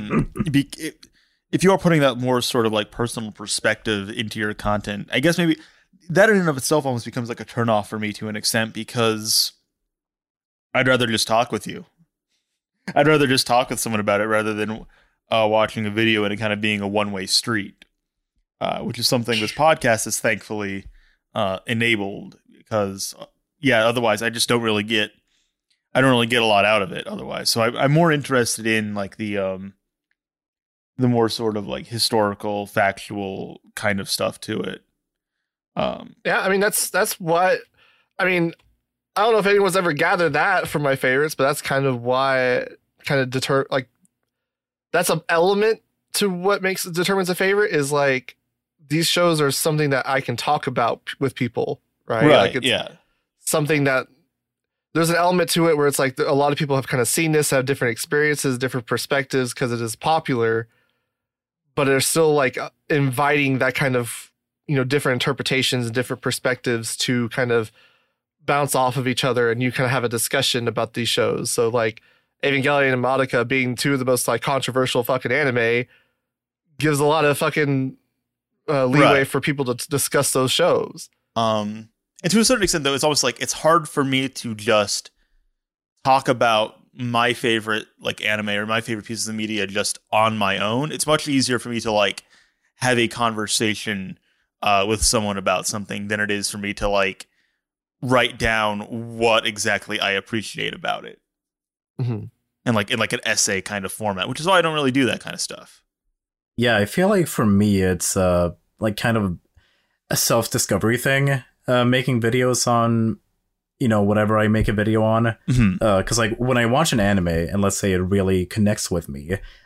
if you are putting that more sort of like personal perspective into your content, I guess maybe that in and of itself almost becomes like a turnoff for me to an extent, because I'd rather just talk with you. I'd rather just talk with someone about it rather than watching a video and it kind of being a one-way street, which is something this podcast is thankfully enabled, because otherwise I just don't really get a lot out of it otherwise. So I'm more interested in like the more sort of like historical, factual kind of stuff to it. Yeah, I mean that's what I mean. I don't know if anyone's ever gathered that from my favorites, but that's kind of why kind of that's an element to what determines a favorite, is like these shows are something that I can talk about with people, right? Like it's something that there's an element to it where it's like a lot of people have kind of seen this, have different experiences, different perspectives because it is popular, but they're still like inviting that kind of, different interpretations and different perspectives to kind of bounce off of each other, and you kind of have a discussion about these shows. So like Evangelion and Madoka being two of the most like controversial fucking anime gives a lot of fucking leeway for people to discuss those shows. And to a certain extent though, it's almost like it's hard for me to just talk about my favorite like anime or my favorite pieces of media just on my own. It's much easier for me to like have a conversation with someone about something than it is for me to like write down what exactly I appreciate about it. Mm-hmm. And like in like an essay kind of format, which is why I don't really do that kind of stuff. Yeah, I feel like for me, it's like kind of a self-discovery thing, making videos on, whatever I make a video on. Mm-hmm. 'Cause like when I watch an anime and let's say it really connects with me,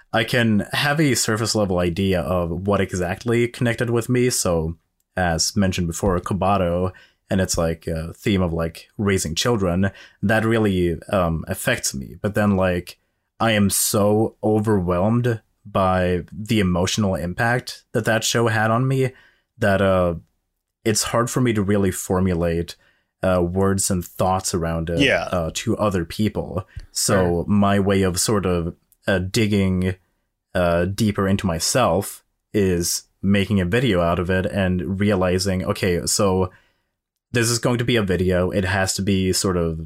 I can have a surface level idea of what exactly connected with me. So, as mentioned before, Kobato, and it's like a theme of like raising children, that really affects me. But then like I am so overwhelmed by the emotional impact that show had on me that it's hard for me to really formulate words and thoughts around it to other people. So my way of sort of digging deeper into myself is making a video out of it and realizing, okay, so this is going to be a video. It has to be sort of,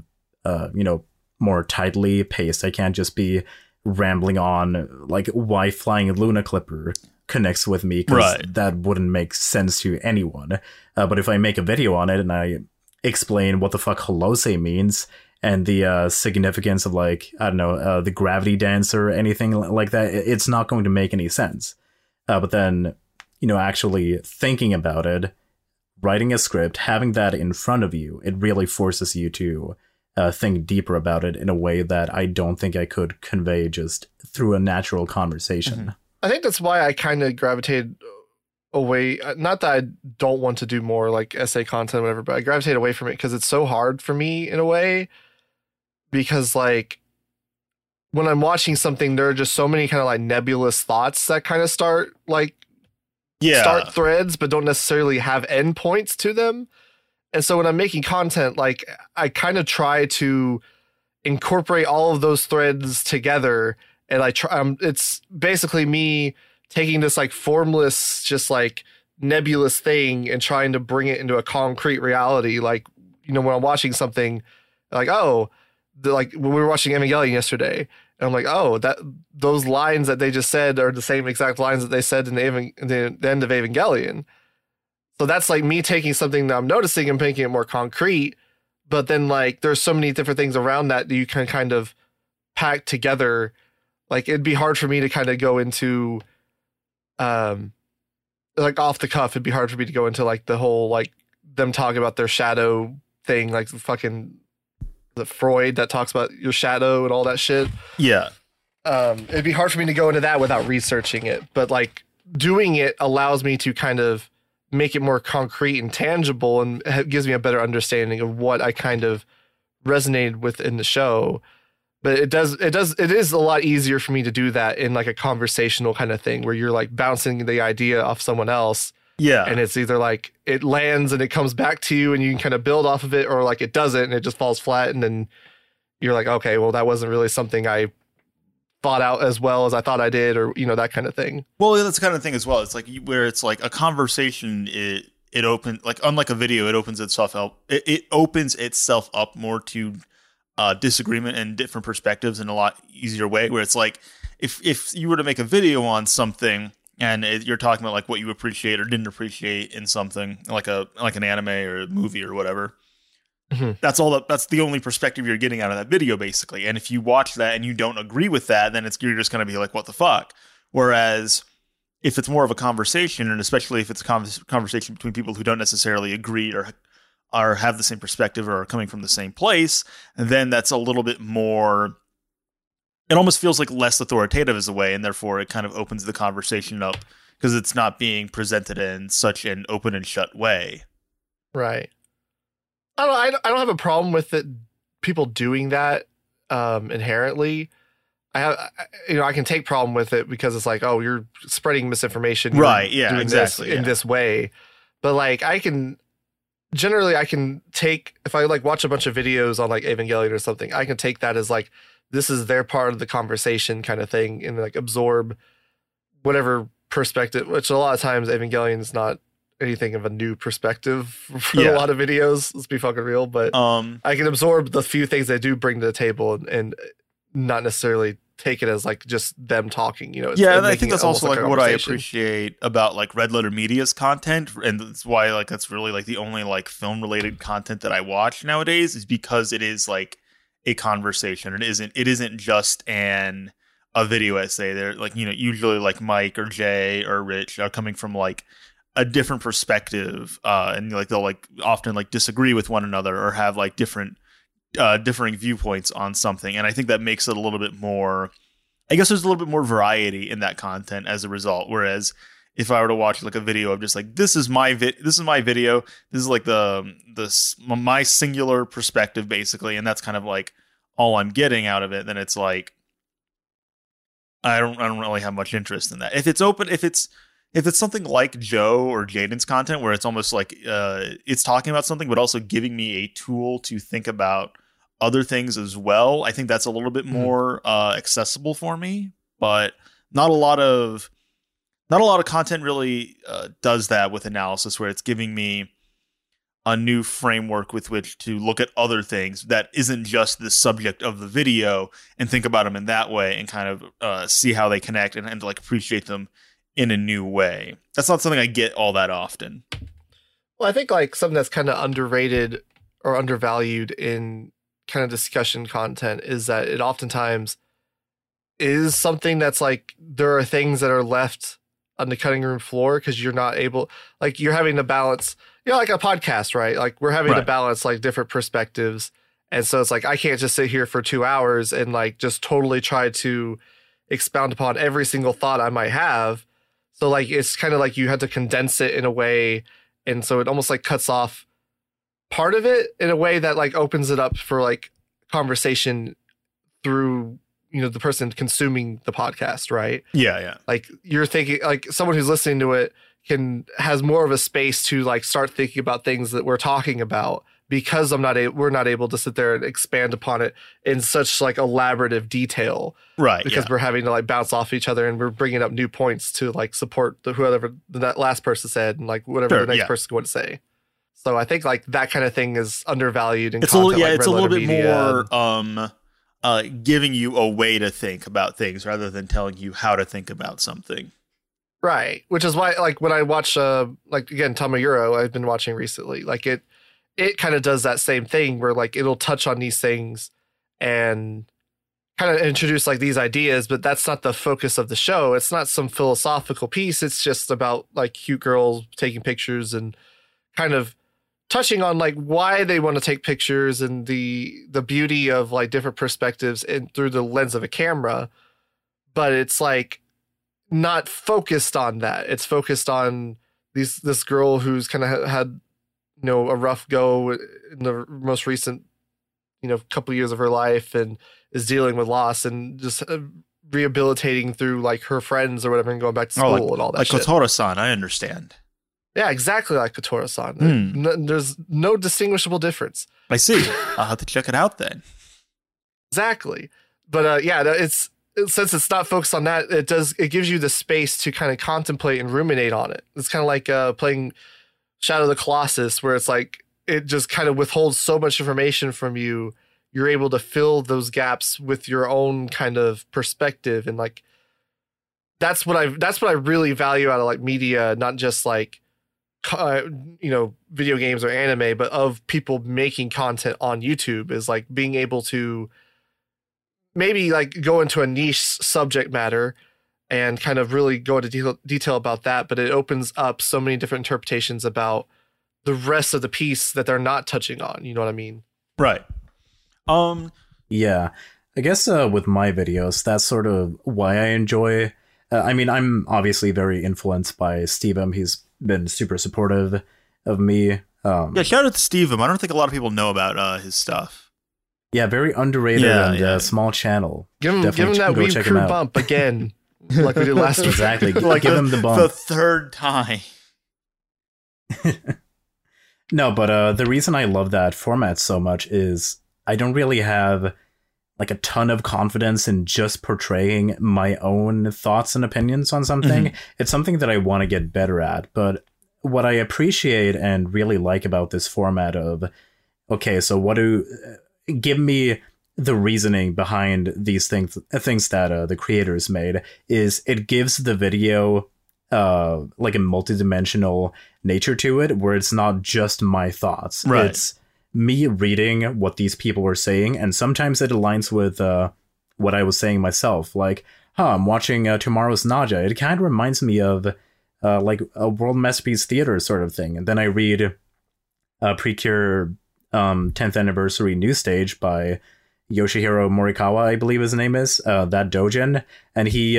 more tightly paced. I can't just be rambling on like why flying Luna Clipper connects with me, because that wouldn't make sense to anyone. But if I make a video on it and I explain what the fuck Holosei means and the significance of like, I don't know, the gravity dance or anything like that, it's not going to make any sense. But then, actually thinking about it, writing a script, having that in front of you, it really forces you to think deeper about it in a way that I don't think I could convey just through a natural conversation. Mm-hmm. I think that's why I kind of gravitated away. Not that I don't want to do more like essay content or whatever, but I gravitate away from it because it's so hard for me in a way. Because like when I'm watching something, there are just so many kind of like nebulous thoughts that kind of start threads, but don't necessarily have endpoints to them. And so when I'm making content, like I kind of try to incorporate all of those threads together. And it's basically me taking this like formless, just like nebulous thing and trying to bring it into a concrete reality. Like, when I'm watching something like, like when we were watching Evangelion yesterday, and I'm like, those lines that they just said are the same exact lines that they said in the end of Evangelion. So that's like me taking something that I'm noticing and making it more concrete. But then like there's so many different things around that you can kind of pack together. Like it'd be hard for me to kind of go into, like off the cuff. It'd be hard for me to go into like the whole like them talking about their shadow thing, like fucking the Freud that talks about your shadow and all that shit. Yeah. It'd be hard for me to go into that without researching it. But like doing it allows me to kind of make it more concrete and tangible, and it gives me a better understanding of what I kind of resonated with in the show. But it is a lot easier for me to do that in like a conversational kind of thing where you're like bouncing the idea off someone else. Yeah. And it's either like it lands and it comes back to you and you can kind of build off of it, or like it doesn't and it just falls flat. And then you're like, okay, well, that wasn't really something I thought out as well as I thought I did, or, that kind of thing. Well, that's the kind of thing as well. It's like where it's like a conversation, it opens, like unlike a video, it opens itself up. It opens itself up more to disagreement and different perspectives in a lot easier way, where it's like if you were to make a video on something and you're talking about like what you appreciate or didn't appreciate in something like an anime or a movie or whatever, mm-hmm. That's the only perspective you're getting out of that video basically. And if you watch that and you don't agree with that, then you're just going to be like, what the fuck? Whereas if it's more of a conversation, and especially if it's a conversation between people who don't necessarily agree or have the same perspective or are coming from the same place, then that's a little bit more, it almost feels like less authoritative as a way, and therefore it kind of opens the conversation up because it's not being presented in such an open and shut way. Right. I don't have a problem with it, people doing that inherently. I can take problem with it because it's like, oh, you're spreading misinformation. Right. Yeah, exactly. In this way. But like I can take, if I like watch a bunch of videos on like Evangelion or something, I can take that as like, this is their part of the conversation kind of thing, and like absorb whatever perspective, which a lot of times Evangelion is not anything of a new perspective for a lot of videos. Let's be fucking real. But I can absorb the few things they do bring to the table and not necessarily take it as like just them talking, and I think that's also like what I appreciate about like Red Letter Media's content, and that's why like that's really like the only like film related content that I watch nowadays, is because it is like a conversation. It isn't just a video essay. They're like, usually like Mike or Jay or Rich are coming from like a different perspective, and like they'll like often like disagree with one another or have like different differing viewpoints on something. And I think that makes it a little bit more I guess there's a little bit more variety in that content as a result. Whereas if I were to watch like a video of just like, this is my video, this is like my singular perspective basically, and that's kind of like all I'm getting out of it, then it's like I don't really have much interest in that. If it's something like Joe or Jaden's content where it's almost like it's talking about something but also giving me a tool to think about other things as well, I think that's a little bit more accessible for me. But not a lot of content really does that with analysis, where it's giving me a new framework with which to look at other things that isn't just the subject of the video and think about them in that way and kind of see how they connect and like appreciate them in a new way. That's not something I get all that often. Well, I think like something that's kind of underrated or undervalued in kind of discussion content is that it oftentimes is something that's like, there are things that are left on the cutting room floor because you're not able, like you're having to balance, like a podcast, right? Like we're having to balance like different perspectives. And so it's like, I can't just sit here for 2 hours and like just totally try to expound upon every single thought I might have. So like, it's kind of like you had to condense it in a way. And so it almost like cuts off part of it in a way that like opens it up for like conversation through, the person consuming the podcast, right? Yeah. Like you're thinking, like someone who's listening to it has more of a space to like start thinking about things that we're talking about, because we're not able to sit there and expand upon it in such like elaborative detail, right? Because we're having to like bounce off each other and we're bringing up new points to like support whoever that last person said and like whatever the next person's going to say. So I think like that kind of thing is undervalued in content. It's a little bit more giving you a way to think about things rather than telling you how to think about something. Right. Which is why, like, when I watch, like, again, Tomohiro, I've been watching recently, like, it kind of does that same thing where, like, it'll touch on these things and kind of introduce, like, these ideas, but that's not the focus of the show. It's not some philosophical piece. It's just about, like, cute girls taking pictures and kind of touching on, like, why they want to take pictures and the beauty of, like, different perspectives and through the lens of a camera. But it's, like, not focused on that. It's focused on this girl who's kind of had, a rough go in the most recent, couple years of her life and is dealing with loss and just rehabilitating through like her friends or whatever and going back to school and all that shit. Like Kotaro-san, I understand. Yeah, exactly like Kotaro-san. There's no distinguishable difference. I see. I'll have to check it out then. Exactly. But since it's not focused on that, it gives you the space to kind of contemplate and ruminate on it. It's kind of like playing Shadow of the Colossus, where it's like it just kind of withholds so much information from you. You're able to fill those gaps with your own kind of perspective, and like that's what I really value out of like media, not just like video games or anime, but of people making content on YouTube, is like being able to maybe like go into a niche subject matter and kind of really go into detail about that, but it opens up so many different interpretations about the rest of the piece that they're not touching on. You know what I mean? Right. Yeah. I guess with my videos, that's sort of why I enjoy. I'm obviously very influenced by Steve M. He's been super supportive of me. Shout out to Steve M. I don't think a lot of people know about his stuff. Yeah, very underrated and small channel. Give him that Weeb Crew bump again, like we did last week. Exactly. Like give him the bump. The third time. No, but the reason I love that format so much is I don't really have like a ton of confidence in just portraying my own thoughts and opinions on something. Mm-hmm. It's something that I want to get better at. But what I appreciate and really like about this format of, okay, so give me the reasoning behind these things that the creators made, is it gives the video like a multidimensional nature to it, where it's not just my thoughts. Right. It's me reading what these people were saying, and sometimes it aligns with what I was saying myself. Like, I'm watching Tomorrow's Naja. It kind of reminds me of like a World Masterpiece Theater sort of thing. And then I read Precure 10th Anniversary New Stage by Yoshihiro Morikawa, I believe his name is, that Dojin, and he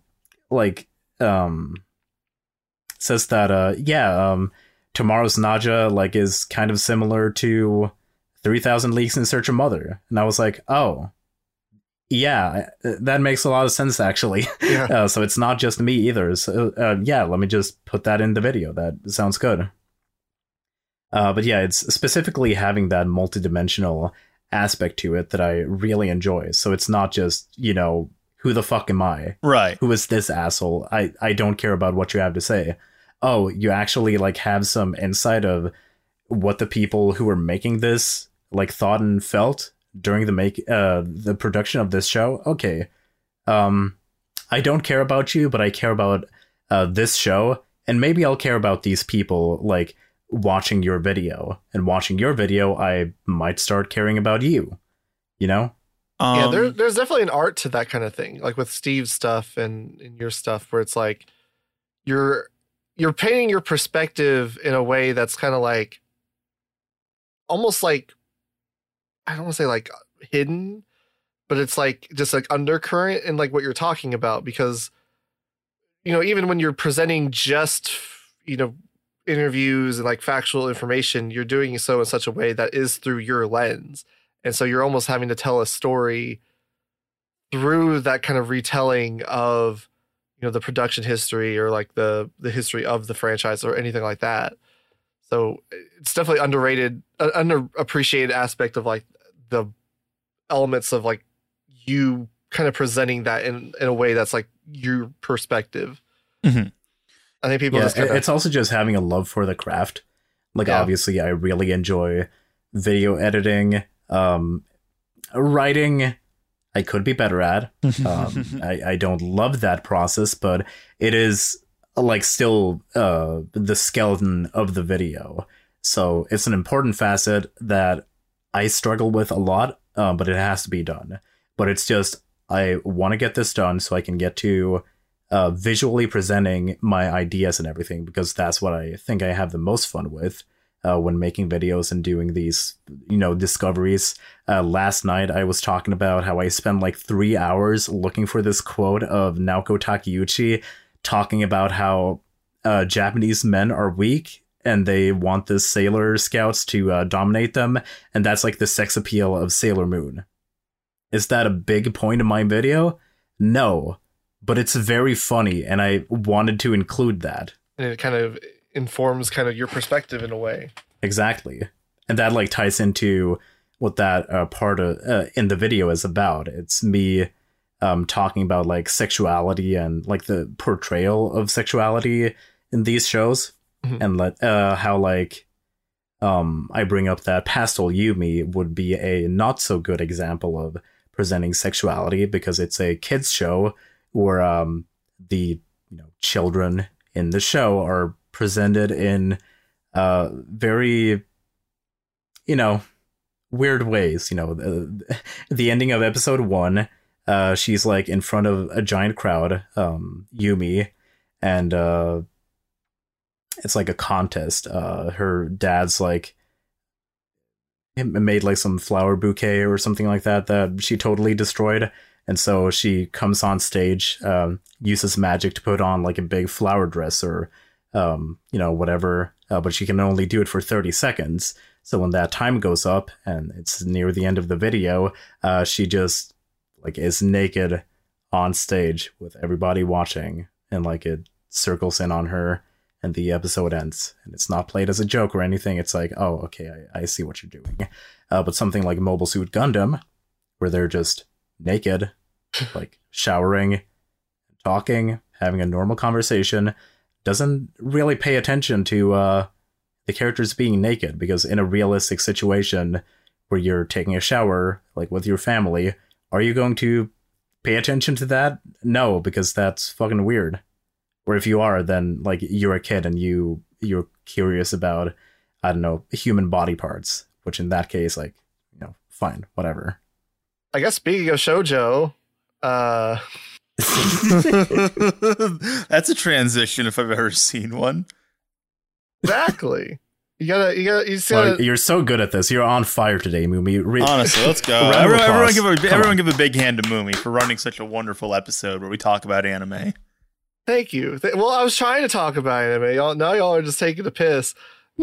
says that tomorrow's Naja like is kind of similar to 3000 Leagues in Search of Mother, and I was like, oh yeah, that makes a lot of sense actually. Yeah. So it's not just me either. So let me just put that in the video. That sounds good. But yeah, it's specifically having that multidimensional aspect to it that I really enjoy. So it's not just, who the fuck am I? Right. Who is this asshole? I don't care about what you have to say. Oh, you actually like have some insight of what the people who were making this like thought and felt during the production of this show. Okay. I don't care about you, but I care about this show, and maybe I'll care about these people like watching your video, and watching your video I might start caring about you, yeah, there's definitely an art to that kind of thing, like with Steve's stuff and your stuff, where it's like you're painting your perspective in a way that's kind of like almost like, I don't want to say like hidden, but it's like just like undercurrent in like what you're talking about, because even when you're presenting just interviews and like factual information, you're doing so in such a way that is through your lens. And so you're almost having to tell a story through that kind of retelling of, the production history or like the history of the franchise or anything like that. So it's definitely underappreciated aspect of like the elements of like you kind of presenting that in a way that's like your perspective. Mm-hmm. I think people it's also just having a love for the craft. Like, obviously, I really enjoy video editing, writing. I could be better at. I don't love that process, but it is like still the skeleton of the video. So it's an important facet that I struggle with a lot, but it has to be done. But it's just, I want to get this done so I can get to visually presenting my ideas and everything, because that's what I think I have the most fun with when making videos and doing these, discoveries. Last night I was talking about how I spent like 3 hours looking for this quote of Naoko Takeuchi talking about how Japanese men are weak and they want the Sailor Scouts to dominate them, and that's like the sex appeal of Sailor Moon. Is that a big point in my video? No. But it's very funny, and I wanted to include that. And it kind of informs kind of your perspective in a way. Exactly. And that like ties into what that part of in the video is about. It's me talking about like sexuality and like the portrayal of sexuality in these shows. Mm-hmm. And how like I bring up that Pastel Yumi would be a not so good example of presenting sexuality, because it's a kids show where the children in the show are presented in very weird ways. The ending of episode 1, she's like in front of a giant crowd, Yumi, and it's like a contest. Her dad's like made like some flower bouquet or something like that she totally destroyed. And so she comes on stage, uses magic to put on like a big flower dress or, whatever. But she can only do it for 30 seconds. So when that time goes up and it's near the end of the video, she just like is naked on stage with everybody watching, and like it circles in on her and the episode ends. And it's not played as a joke or anything. It's like, oh, okay, I see what you're doing. But something like Mobile Suit Gundam, where they're just naked, like showering, talking, having a normal conversation, doesn't really pay attention to the characters being naked, because in a realistic situation where you're taking a shower, like with your family, are you going to pay attention to that? No, because that's fucking weird. Or if you are, then like you're a kid and you're curious about, I don't know, human body parts, which in that case, like, fine, whatever. I guess speaking of shoujo, that's a transition if I've ever seen one. Exactly. You're so good at this. You're on fire today, Moomy. Honestly, let's go. Everyone give a big hand to Moomy for running such a wonderful episode where we talk about anime. Thank you. Well, I was trying to talk about anime. Y'all are just taking a piss.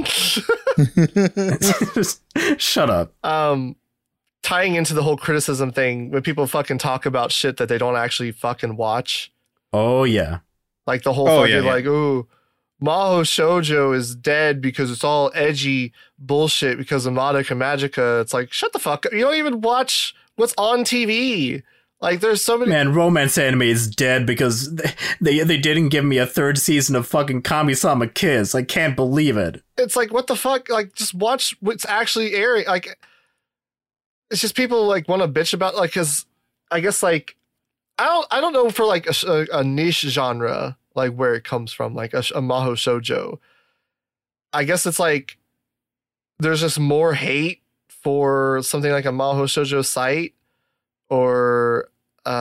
Shut up. Tying into the whole criticism thing, when people fucking talk about shit that they don't actually fucking watch. Oh yeah. Like the whole like, ooh, Maho Shoujo is dead because it's all edgy bullshit because of Madoka Magica. It's like, shut the fuck up. You don't even watch what's on TV. Like, there's so many... Man, romance anime is dead because they didn't give me a third season of fucking Kami-sama Kiss. I can't believe it. It's like, what the fuck? Like, just watch what's actually airing. Like, it's just people, like, want to bitch about, like, because I guess, like, I don't know for, like, a niche genre, like, where it comes from, like, a Maho Shoujo. I guess it's, like, there's just more hate for something like a Maho Shoujo site or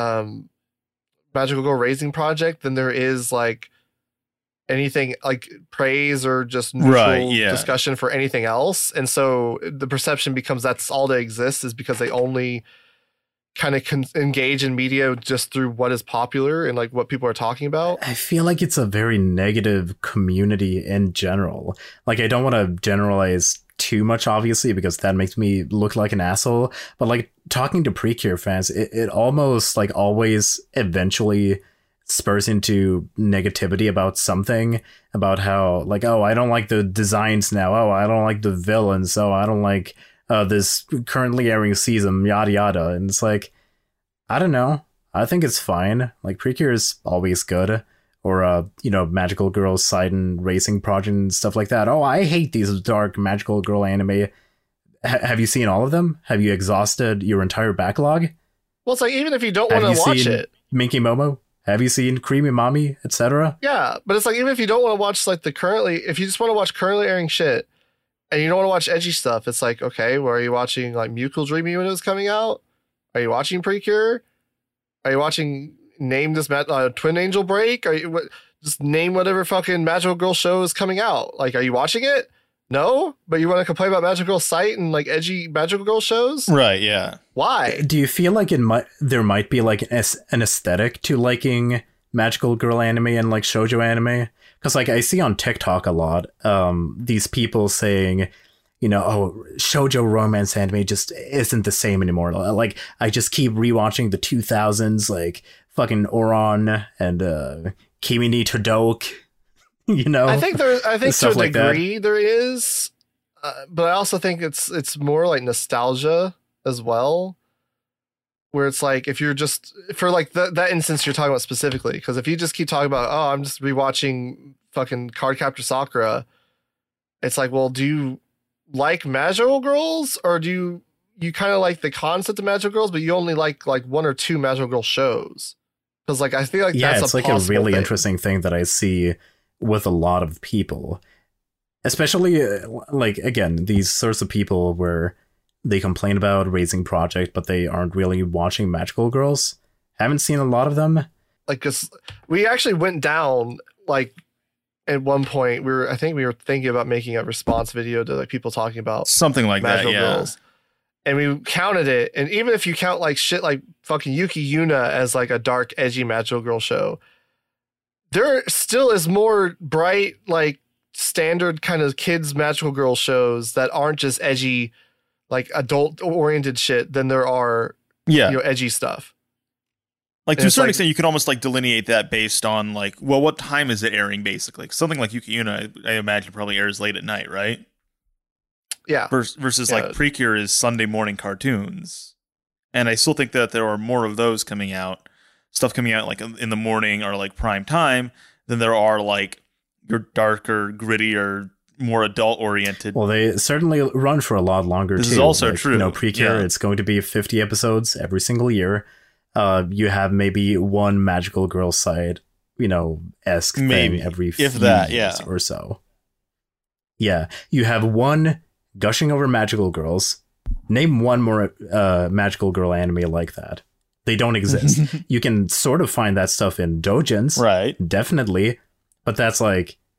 Magical Girl Raising Project than there is like anything like praise or just neutral discussion for anything else. And so the perception becomes that's all that exists is because they only kind of engage in media just through what is popular and like what people are talking about. I feel like it's a very negative community in general. Like, I don't want to generalize too much, obviously, because that makes me look like an asshole. But like talking to Precure fans, it almost like always eventually spurs into negativity about something, about how like, oh, I don't like the designs now. Oh, I don't like the villains. Oh, I don't like this currently airing season, yada yada. And it's like, I don't know. I think it's fine. Like, Precure is always good. Or, Magical Girl Sidon Racing Project and stuff like that. Oh, I hate these dark Magical Girl anime. Have you seen all of them? Have you exhausted your entire backlog? Well, it's like, even if you don't want to watch it. Minky Momo? Have you seen Creamy Mommy, etc.? Yeah, but it's like, even if you don't want to watch, like, if you just want to watch currently airing shit, and you don't want to watch edgy stuff, it's like, okay, well, are you watching, like, Mucal Dreamy when it was coming out? Are you watching Precure? Are you watching... Name this Twin Angel Break? Just name whatever fucking Magical Girl show is coming out. Like, are you watching it? No, but you want to complain about Magical Girl site and like edgy Magical Girl shows, right? Yeah. Why? Do you feel like there might be like an aesthetic to liking Magical Girl anime and like shoujo anime? Because like I see on TikTok a lot, these people saying, oh, shoujo romance anime just isn't the same anymore. Like, I just keep rewatching the 2000s, like fucking Oron and Kimi ni Todok, I think to a degree there is, but I also think it's more like nostalgia as well, where it's like, if you're just for like that instance you're talking about specifically, because if you just keep talking about, oh, I'm just rewatching fucking Cardcaptor Sakura, it's like, well, do you like Magical Girls, or do you kind of like the concept of Magical Girls, but you only like one or two Magical Girl shows? Because like I feel like it's like a really interesting thing that I see with a lot of people, especially like, again, these sorts of people where they complain about Raising Project, but they aren't really watching Magical Girls. Haven't seen a lot of them. Like, cause we actually went down like. At one point, I think we were thinking about making a response video to like people talking about something like Magical Girls. And we counted it. And even if you count like shit like fucking Yuki Yuna as like a dark, edgy Magical Girl show, there still is more bright, like standard kind of kids Magical Girl shows that aren't just edgy, like adult oriented shit than there are, edgy stuff. Like, to a certain extent, you could almost like delineate that based on like, well, what time is it airing? Basically, something like Yuki Yuna, I imagine, probably airs late at night, right? Yeah. Versus like Precure is Sunday morning cartoons, and I still think that there are more of those coming out, stuff coming out like in the morning or like prime time, than there are like your darker, grittier, more adult oriented. Well, they certainly run for a lot longer. This is also true. Precure, it's going to be 50 episodes every single year. You have maybe one Magical Girl side, esque thing every few years or so. Yeah, you have one gushing over Magical Girls. Name one more Magical Girl anime like that. They don't exist. You can sort of find that stuff in doujins, right? Definitely, but that's like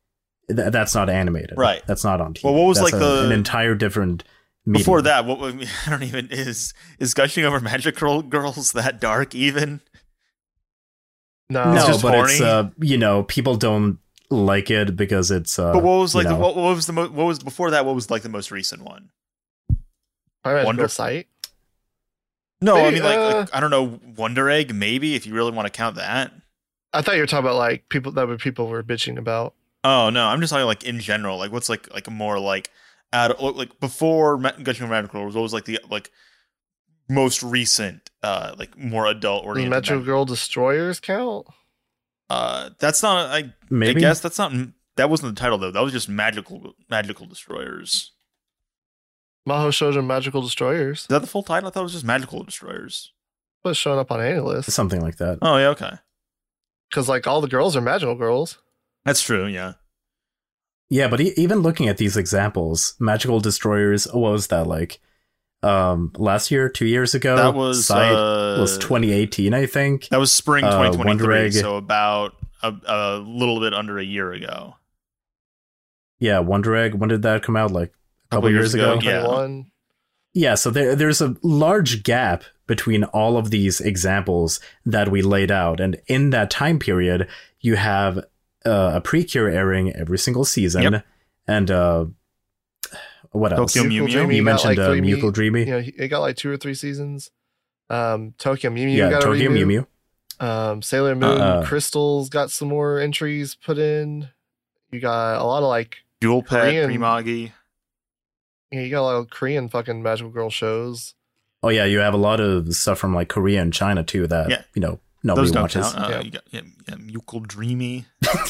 that's not animated. Right. That's not on TV. Well, what was that's like an entire different medium. before that? What I don't even is gushing over magical girls that dark even? No, No, just but horny? it's people don't like it because it's. But what was like you know, what was the what was before that? What was like the most recent one? Probably Wonder- Magical Sight. No, Maybe, I mean like I don't know, Wonder Egg maybe if you really want to count that. I thought you were talking about like people were bitching about. Oh no, I'm just talking like in general. Like what's like a more like like before Gushing Over Magical Girls? What was like the like most recent like more adult Does oriented? Metro Girl Destroyers count? That's not. I maybe. guess that's not. That wasn't the title though. That was just magical destroyers. Maho Shoujo Magical Destroyers. Is that the full title? I thought it was just magical destroyers. But showing up on any list. Something like that. Oh yeah, okay, Because like all the girls are magical girls. that's true. Yeah, Yeah, but even looking at these examples, Magical Destroyers, what was that like? Last year, 2 years ago? that was Sight was 2018, I think. that was spring Wonder 2023. Egg. So about a little bit under a year ago. Yeah, Wonder Egg. When did that come out? Like a couple years ago? Yeah. 21. Yeah, so there's a large gap between all of these examples that we laid out. And in that time period, you have a Precure airing every single season. Yep. And what else? Tokyo Mew Mewtwo Mew? Dreamy You got, mentioned like, 3 Muko Dreamy. You know, it got like 2 or 3 seasons. Tokyo Mew Mew Yeah, got a Tokyo Mew reboot. Mew. Sailor Moon Uh, Crystal's got some more entries put in. You got a lot of like, Dual Pet, Korean- Primagi. you got a lot of Korean fucking magical girl shows. Oh, yeah, you have a lot of stuff from like Korea and China, too, that, Yeah. nobody Those don't watches. count. Yeah. You got Muko Dreamy.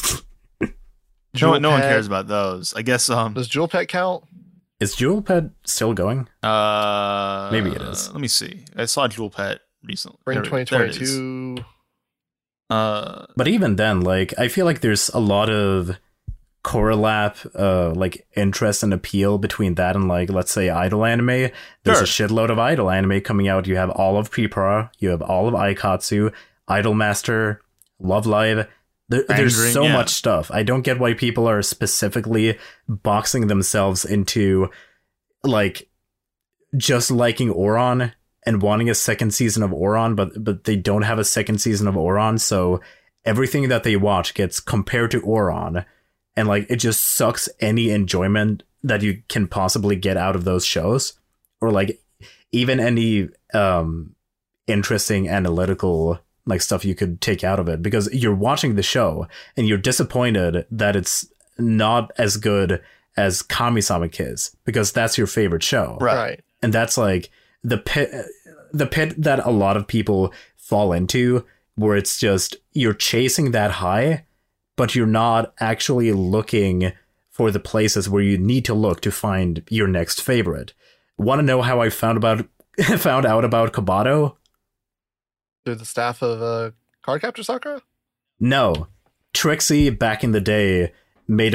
Jewel No one Pet. cares about those. I guess Does Jewel Pet count? Is Jewel Pet still going? Maybe it is. Let me see. I saw Jewel Pet recently. Spring There it is. 2022. But even then, like, I feel like there's a lot of correlap, like, interest and appeal between that and, like, let's say idol anime. There's a shitload of idol anime coming out. You have all of Prepara, you have all of Aikatsu, Idolmaster, Love Live. There's Fangirl, so yeah. much stuff. I don't get why people are specifically boxing themselves into, like, just liking Oron and wanting a second season of Oron, but they don't have a second season of Oron, so everything that they watch gets compared to Oron, and like it just sucks any enjoyment that you can possibly get out of those shows, or like even any interesting analytical like stuff you could take out of it, because you're watching the show and you're disappointed that it's not as good as Kami-sama Kids because that's your favorite show, Right. and that's like the pit that a lot of people fall into, where it's just you're chasing that high, but you're not actually looking for the places where you need to look to find your next favorite. Want to know how I found out about Kabato? Through the staff of Cardcaptor Sakura? No. Trixie back in the day made a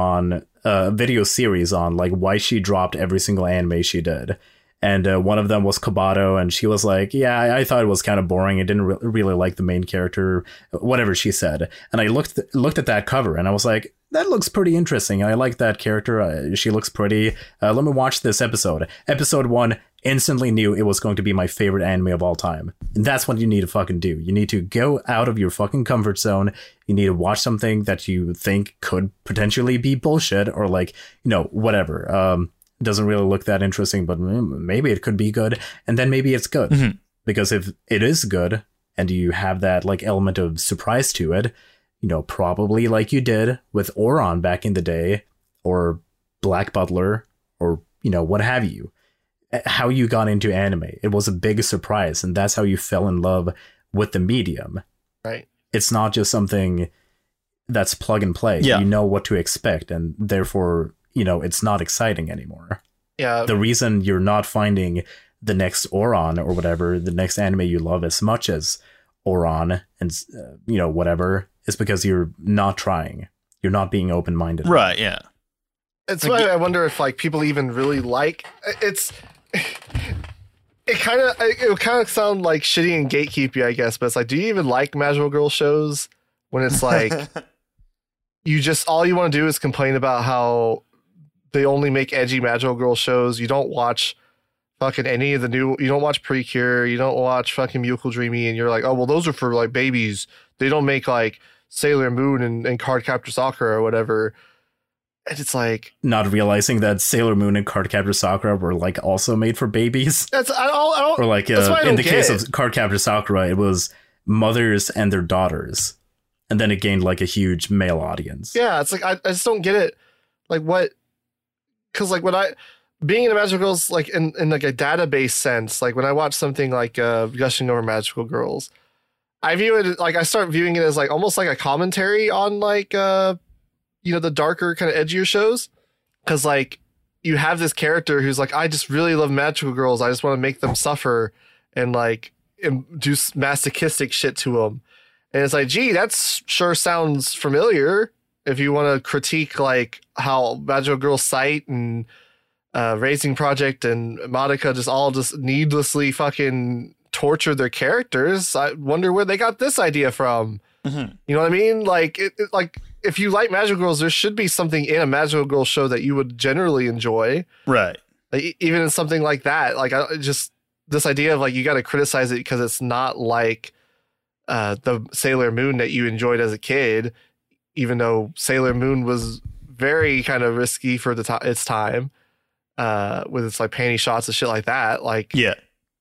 video series on like why she dropped every single anime she did. And one of them was Kabato, and she was like, yeah, I thought it was kind of boring. I didn't really like the main character, whatever she said. And I looked at that cover, and I was like, that looks pretty interesting. I like that character. She looks pretty. Let me watch this episode. Episode 1, instantly knew it was going to be my favorite anime of all time. And that's what you need to fucking do. You need to go out of your fucking comfort zone. You need to watch something that you think could potentially be bullshit, or like, whatever. Doesn't really look that interesting, but maybe it could be good, and then maybe it's good. Mhm. Because if it is good and you have that like element of surprise to it, probably like you did with Oron back in the day, or Black Butler, or what have you, how you got into anime, it was a big surprise, and that's how you fell in love with the medium. Right. It's not just something that's plug and play. Yeah. You know what to expect, and therefore it's not exciting anymore. Yeah. The reason you're not finding the next Oron or whatever, the next anime you love as much as Oron and, whatever, is because you're not trying. You're not being open-minded. Right, yeah. It's why I wonder if like people even really like it's. It would kind of sound like shitty and gatekeepy, I guess, but it's like, do you even like magical girl shows when it's like you just all you want to do is complain about how they only make edgy magical girl shows. You don't watch fucking any of the new. You don't watch Precure. You don't watch fucking Miracle Dreamy, and you're like, oh well, those are for like babies. They don't make like Sailor Moon and Cardcaptor Sakura or whatever. And it's like not realizing that Sailor Moon and Cardcaptor Sakura were like also made for babies. I don't. Or like in the case of Cardcaptor Sakura, it was mothers and their daughters, and then it gained like a huge male audience. Yeah, it's like I just don't get it. Like what? Because like when being into Magical Girls, like in like a database sense, like when I watch something like Gushing Over Magical Girls, I view it like I start viewing it as like almost like a commentary on like the darker kind of edgier shows, because like you have this character who's like, I just really love Magical Girls. I just want to make them suffer and like do masochistic shit to them. And it's like, gee, that sure sounds familiar. If you want to critique like how Magical Girl Sight and Raising Project and Madoka just needlessly fucking torture their characters, I wonder where they got this idea from. Mm-hmm. You know what I mean? Like like if you like Magical Girls, there should be something in a Magical Girl show that you would generally enjoy, right? Like, even in something like that, like just this idea of like you got to criticize it because it's not like the Sailor Moon that you enjoyed as a kid, even though Sailor Moon was very kind of risky for its time, with its like panty shots and shit like that. Like, yeah.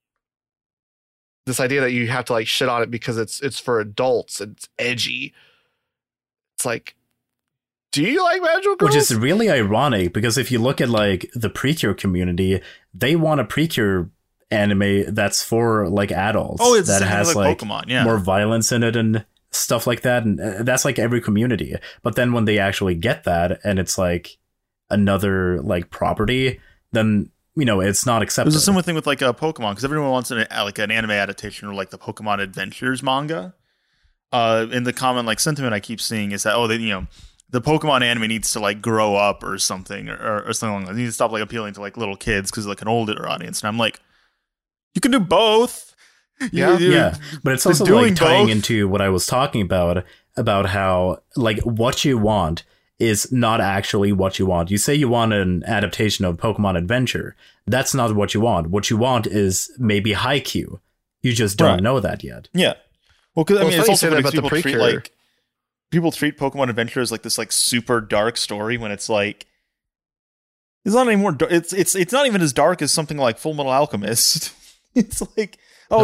This idea that you have to like shit on it because it's for adults and it's edgy. It's like, do you like Magical Girls? Which is really ironic, because if you look at like the Precure community, they want a Precure anime that's for like adults. Oh, it's that has like Pokemon, yeah. more violence in it and stuff like that. And that's like every community. But then when they actually get that and it's like another like property, then it's not accepted. There's a similar thing with like Pokemon, because everyone wants an anime adaptation or like the Pokemon Adventures manga. In the common like sentiment I keep seeing is that the Pokemon anime needs to like grow up or something or something like that. It needs to stop like appealing to like little kids because like an older audience. And I'm like, you can do both. Yeah. But it's also like tying into what I was talking about how like what you want is not actually what you want. You say you want an adaptation of Pokemon Adventure. That's not what you want. What you want is maybe Haikyuu. You just don't know that yet. Yeah. Well, because it's also about people treat Pokemon Adventure as like this like super dark story when it's like it's not anymore. It's not even as dark as something like Full Metal Alchemist. It's like,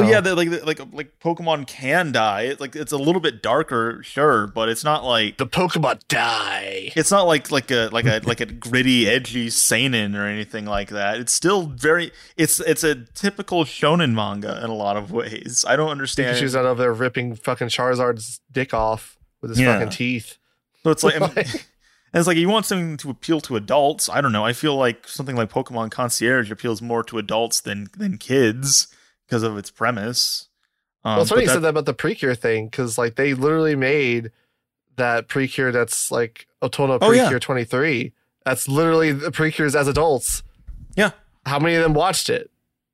like Pokemon can die. It's a little bit darker, sure, but it's not like the Pokemon die. It's not like a gritty, edgy seinen or anything like that. It's still it's a typical shonen manga in a lot of ways. I don't understand. Pikachu's out of there ripping fucking Charizard's dick off with his fucking teeth. So it's like, and it's like you want something to appeal to adults. I don't know. I feel like something like Pokemon Concierge appeals more to adults than kids because of its premise. Well, it's funny you said that about the Precure thing, because like they literally made that Precure that's like Otono Precure 23. That's literally the Precures as adults. Yeah. How many of them watched it?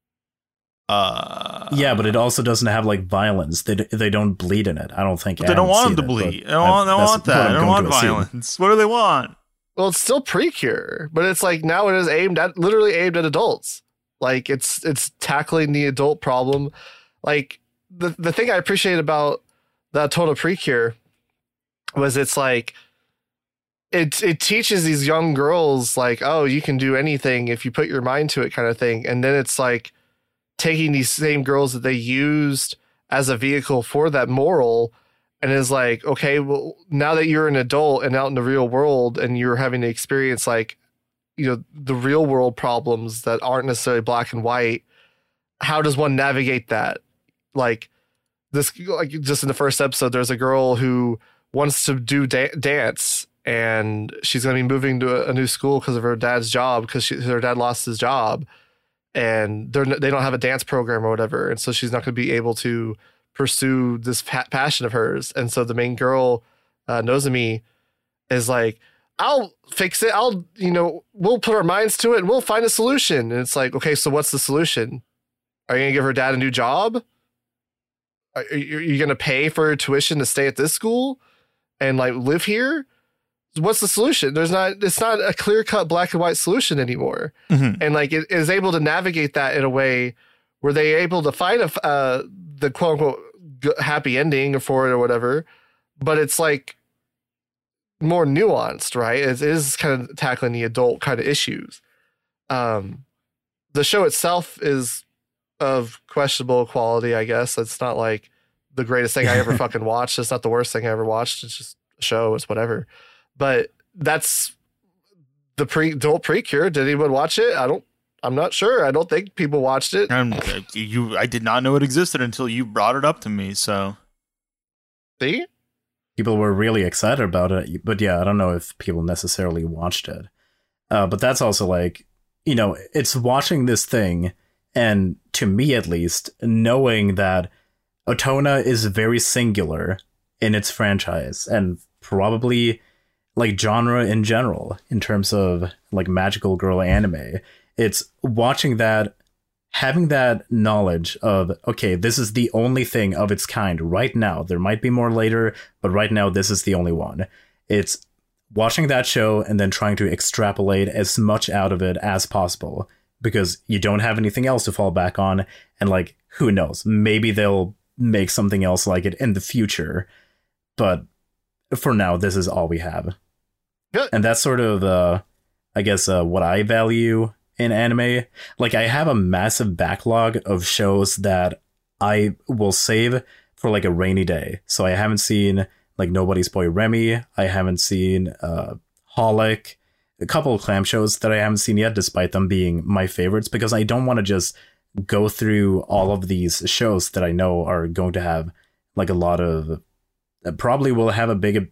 Yeah, but it also doesn't have like violence. They don't bleed in it. I don't think. But they don't want them to bleed. They don't want that. They don't want violence. What do they want? Well, it's still Precure, but it's like now it is literally aimed at adults. Like it's tackling the adult problem. Like the thing I appreciate about the Total Precure was it's like it teaches these young girls like, oh, you can do anything if you put your mind to it, kind of thing. And then it's like taking these same girls that they used as a vehicle for that moral, and is like, okay, well, now that you're an adult and out in the real world and you're having to experience like, the real world problems that aren't necessarily black and white, how does one navigate that? Like this, like just in the first episode, there's a girl who wants to do dance, and she's going to be moving to a new school because of her dad's job, because her dad lost his job, and they don't have a dance program or whatever. And so she's not going to be able to pursue this passion of hers. And so the main girl, Nozomi, is like, I'll fix it. We'll put our minds to it and we'll find a solution. And it's like, okay, so what's the solution? Are you going to give her dad a new job? Are you going to pay for her tuition to stay at this school and like live here? what's the solution? It's not a clear cut black and white solution anymore. Mm-hmm. And like it is able to navigate that in a way where they're able to find the quote unquote happy ending for it or whatever, but it's like more nuanced, right? It is kind of tackling the adult kind of issues. The show itself is of questionable quality, I guess. It's not like the greatest thing I ever fucking watched. It's not the worst thing I ever watched. It's just a show. It's whatever. But that's the adult Precure. Did anyone watch it? I'm not sure. I don't think people watched it. I did not know it existed until you brought it up to me. So, see, people were really excited about it, but yeah, I don't know if people necessarily watched it. But that's also like, you know, it's watching this thing, and to me at least, knowing that Otona is very singular in its franchise and probably like genre in general in terms of like magical girl anime. It's watching that, having that knowledge of, okay, this is the only thing of its kind right now. There might be more later, but right now this is the only one. It's watching that show and then trying to extrapolate as much out of it as possible, because you don't have anything else to fall back on. And like, who knows? Maybe they'll make something else like it in the future. But for now, this is all we have. Good. And that's sort of, I guess, what I value in anime. Like, I have a massive backlog of shows that I will save for like a rainy day. So I haven't seen like Nobody's Boy Remy. I haven't seen Holic. A couple of clam shows that I haven't seen yet, despite them being my favorites, because I don't want to just go through all of these shows that I know are going to have like a lot of, probably will have a big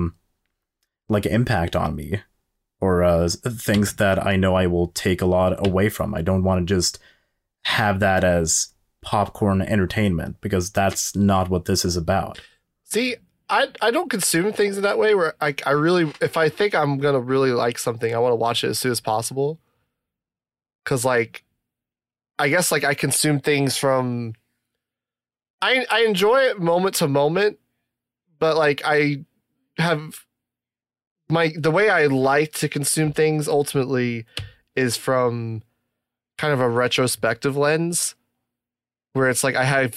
like impact on me, or things that I know I will take a lot away from. I don't want to just have that as popcorn entertainment, because that's not what this is about. See, I don't consume things in that way, where I really, if I think I'm going to really like something, I want to watch it as soon as possible. Because like, I guess like I consume things from, I enjoy it moment to moment, but like I have the way I like to consume things ultimately is from kind of a retrospective lens, where it's like I have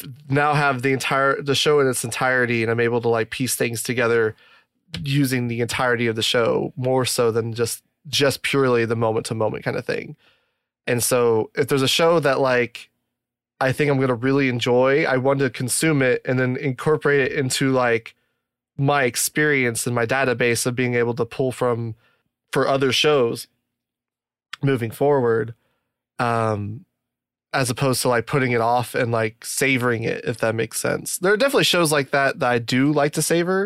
the show in its entirety, and I'm able to like piece things together using the entirety of the show more so than just purely the moment to moment kind of thing. And so if there's a show that like I think I'm going to really enjoy, I want to consume it and then incorporate it into like my experience and my database of being able to pull from for other shows moving forward, as opposed to like putting it off and like savoring it, if that makes sense. There are definitely shows like that I do like to savor.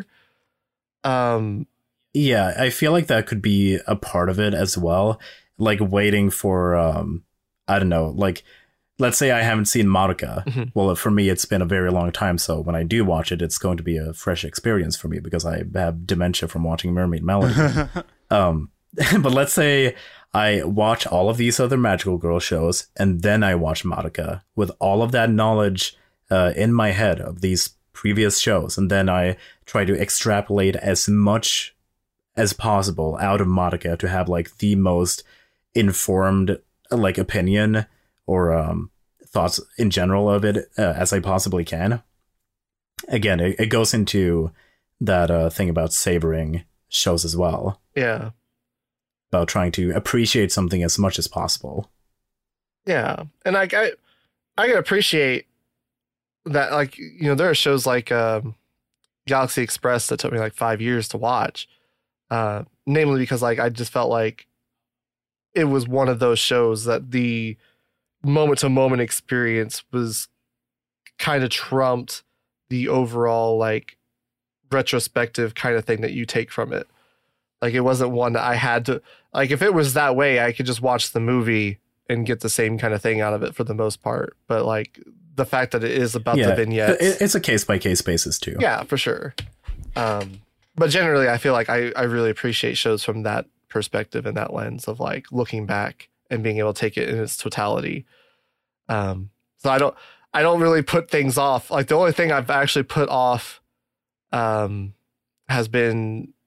Yeah, I feel like that could be a part of it as well. Like waiting for, I don't know, like, let's say I haven't seen Madoka. Mm-hmm. Well, for me, it's been a very long time. So when I do watch it, it's going to be a fresh experience for me, because I have dementia from watching Mermaid Melody. But let's say I watch all of these other magical girl shows, and then I watch Madoka with all of that knowledge in my head of these previous shows. And then I try to extrapolate as much as possible out of Madoka to have like the most informed like opinion or thoughts in general of it as I possibly can. Again, it goes into that thing about savoring shows as well. Yeah. About trying to appreciate something as much as possible. Yeah. And like I can appreciate that, like, you know, there are shows like Galaxy Express that took me like 5 years to watch. Namely because like I just felt like it was one of those shows that the moment to moment experience was kind of trumped the overall like retrospective kind of thing that you take from it. Like it wasn't one that I had to, like, if it was that way, I could just watch the movie and get the same kind of thing out of it for the most part. But like the fact that it is about the vignettes, it's a case by case basis too. Yeah, for sure. But generally I feel like I really appreciate shows from that perspective and that lens of like looking back and being able to take it in its totality. So I don't really put things off. Like the only thing I've actually put off has been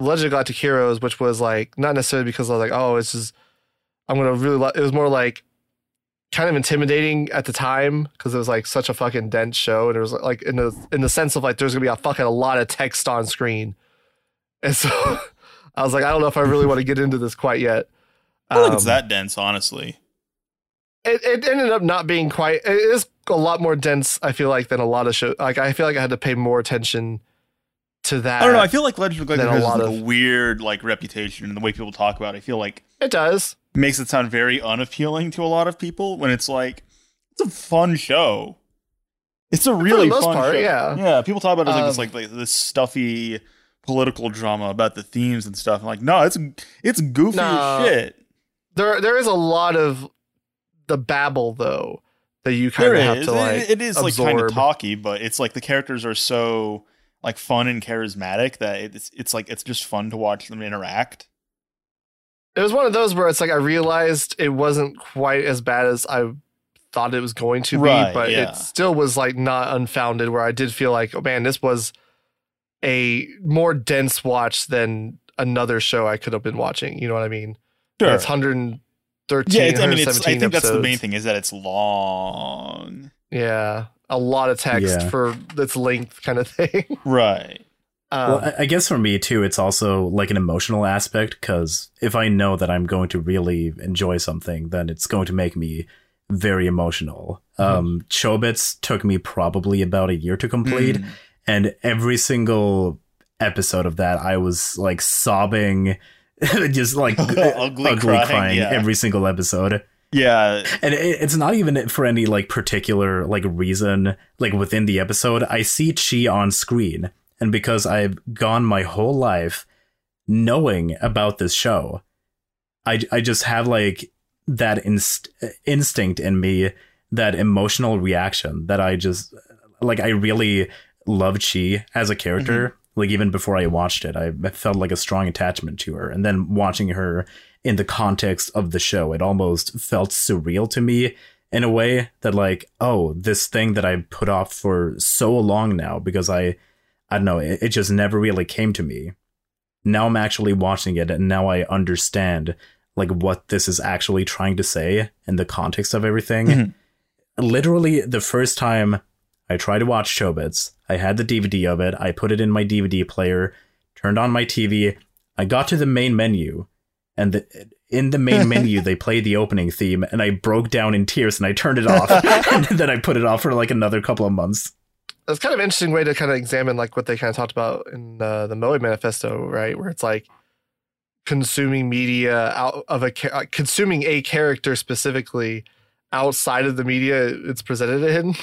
Legend of Galactic Heroes, which was like not necessarily because I was like, oh, it's just I'm gonna really. It was more like kind of intimidating at the time because it was like such a fucking dense show, and it was like in the sense of like there's gonna be a lot of text on screen, and so I was like, I don't know if I really want to get into this quite yet. I don't think it's that dense, honestly. It ended up not being quite. It is a lot more dense, I feel like, than a lot of shows. Like I feel like I had to pay more attention to that. I don't know. I feel like Legend of Galactic has lot like a weird like reputation, and the way people talk about it, I feel like it does. Makes it sound very unappealing to a lot of people when it's like it's a fun show. It's a really fun show. Yeah. People talk about it as like this stuffy political drama about the themes and stuff. I'm like, no, it's goofy as shit. There is a lot of the babble though that you kind of have to like. It is absorb. like kind of talky, but it's like the characters are so like fun and charismatic that it's like it's just fun to watch them interact. It was one of those where it's like I realized it wasn't quite as bad as I thought it was going to be, but it still was like not unfounded, where I did feel like, oh man, this was a more dense watch than another show I could have been watching. You know what I mean? Sure. It's 113, I think episodes. that's the main thing is that it's long. Yeah. A lot of text for its length kind of thing. Right. Well, I guess for me too, it's also like an emotional aspect, because if I know that I'm going to really enjoy something, then it's going to make me very emotional. Chobits took me probably about a year to complete, and every single episode of that, I was like sobbing, just like ugly crying every single episode. Yeah. And it's not even for any like particular like reason, like within the episode. I see Chi on screen. And because I've gone my whole life knowing about this show, I just have like that instinct in me, that emotional reaction that I just like. I really love Chi as a character. Like even before I watched it, I felt like a strong attachment to her. And then watching her in the context of the show, it almost felt surreal to me in a way that like, oh, this thing that I put off for so long now because I don't know, it just never really came to me. Now I'm actually watching it, and now I understand like what this is actually trying to say in the context of everything. Literally, the first time I tried to watch Chobits, I had the DVD of it, I put it in my DVD player, turned on my TV, I got to the main menu, and in the main menu they played the opening theme, and I broke down in tears and I turned it off. And then I put it off for like another couple of months. It's kind of an interesting way to kind of examine like what they kind of talked about in the Moe Manifesto, right? Where it's like consuming media out of consuming a character specifically outside of the media it's presented in.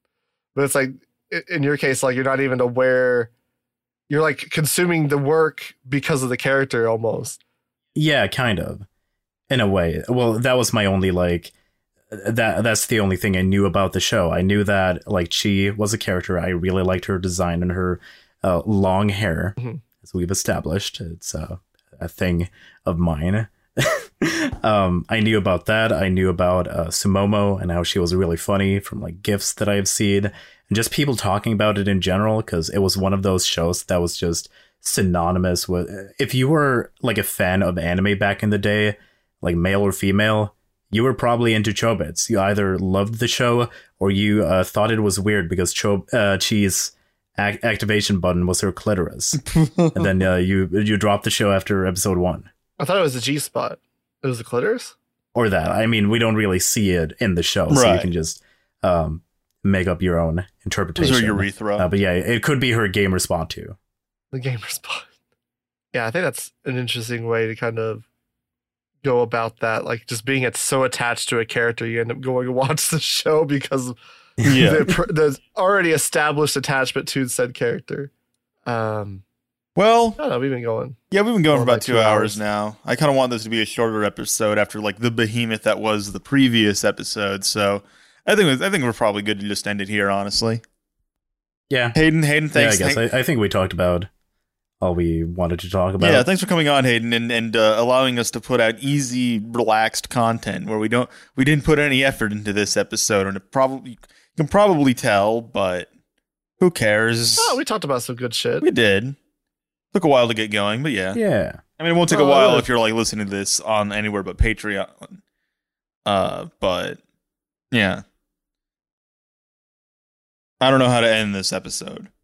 But it's like in your case, like you're not even aware, you're like consuming the work because of the character almost. Yeah, kind of, in a way. Well, that was my only like. That's the only thing I knew about the show. I knew that like Chi was a character. I really liked her design and her long hair, as we've established. It's a thing of mine. I knew about that. I knew about Sumomo and how she was really funny from like GIFs that I've seen, and just people talking about it in general, because it was one of those shows that was just synonymous with. If you were like a fan of anime back in the day, like male or female, you were probably into Chobits. You either loved the show or you thought it was weird because Chi's activation button was her clitoris. And then you dropped the show after episode 1. I thought it was the G spot. It was the clitoris? Or that. I mean, we don't really see it in the show, so you can just make up your own interpretation. It was her urethra. But yeah, it could be her gamer spot too. The gamer spot. Yeah, I think that's an interesting way to kind of go about that, like just being so attached to a character you end up going to watch the show because of the already established attachment to said character. Well, I don't know, we've been going for about 2 hours now. I kind of want this to be a shorter episode after like the behemoth that was the previous episode, so I think we're probably good to just end it here, honestly. Yeah, Hayden, thanks. Yeah, I guess I think we talked about all we wanted to talk about. Yeah, thanks for coming on, Hayden, and allowing us to put out easy, relaxed content where we didn't put any effort into this episode, and you can probably tell, but who cares? Oh, we talked about some good shit. We did. Took a while to get going, but yeah. Yeah. I mean, it won't take a while if you're like listening to this on anywhere but Patreon. But yeah. I don't know how to end this episode.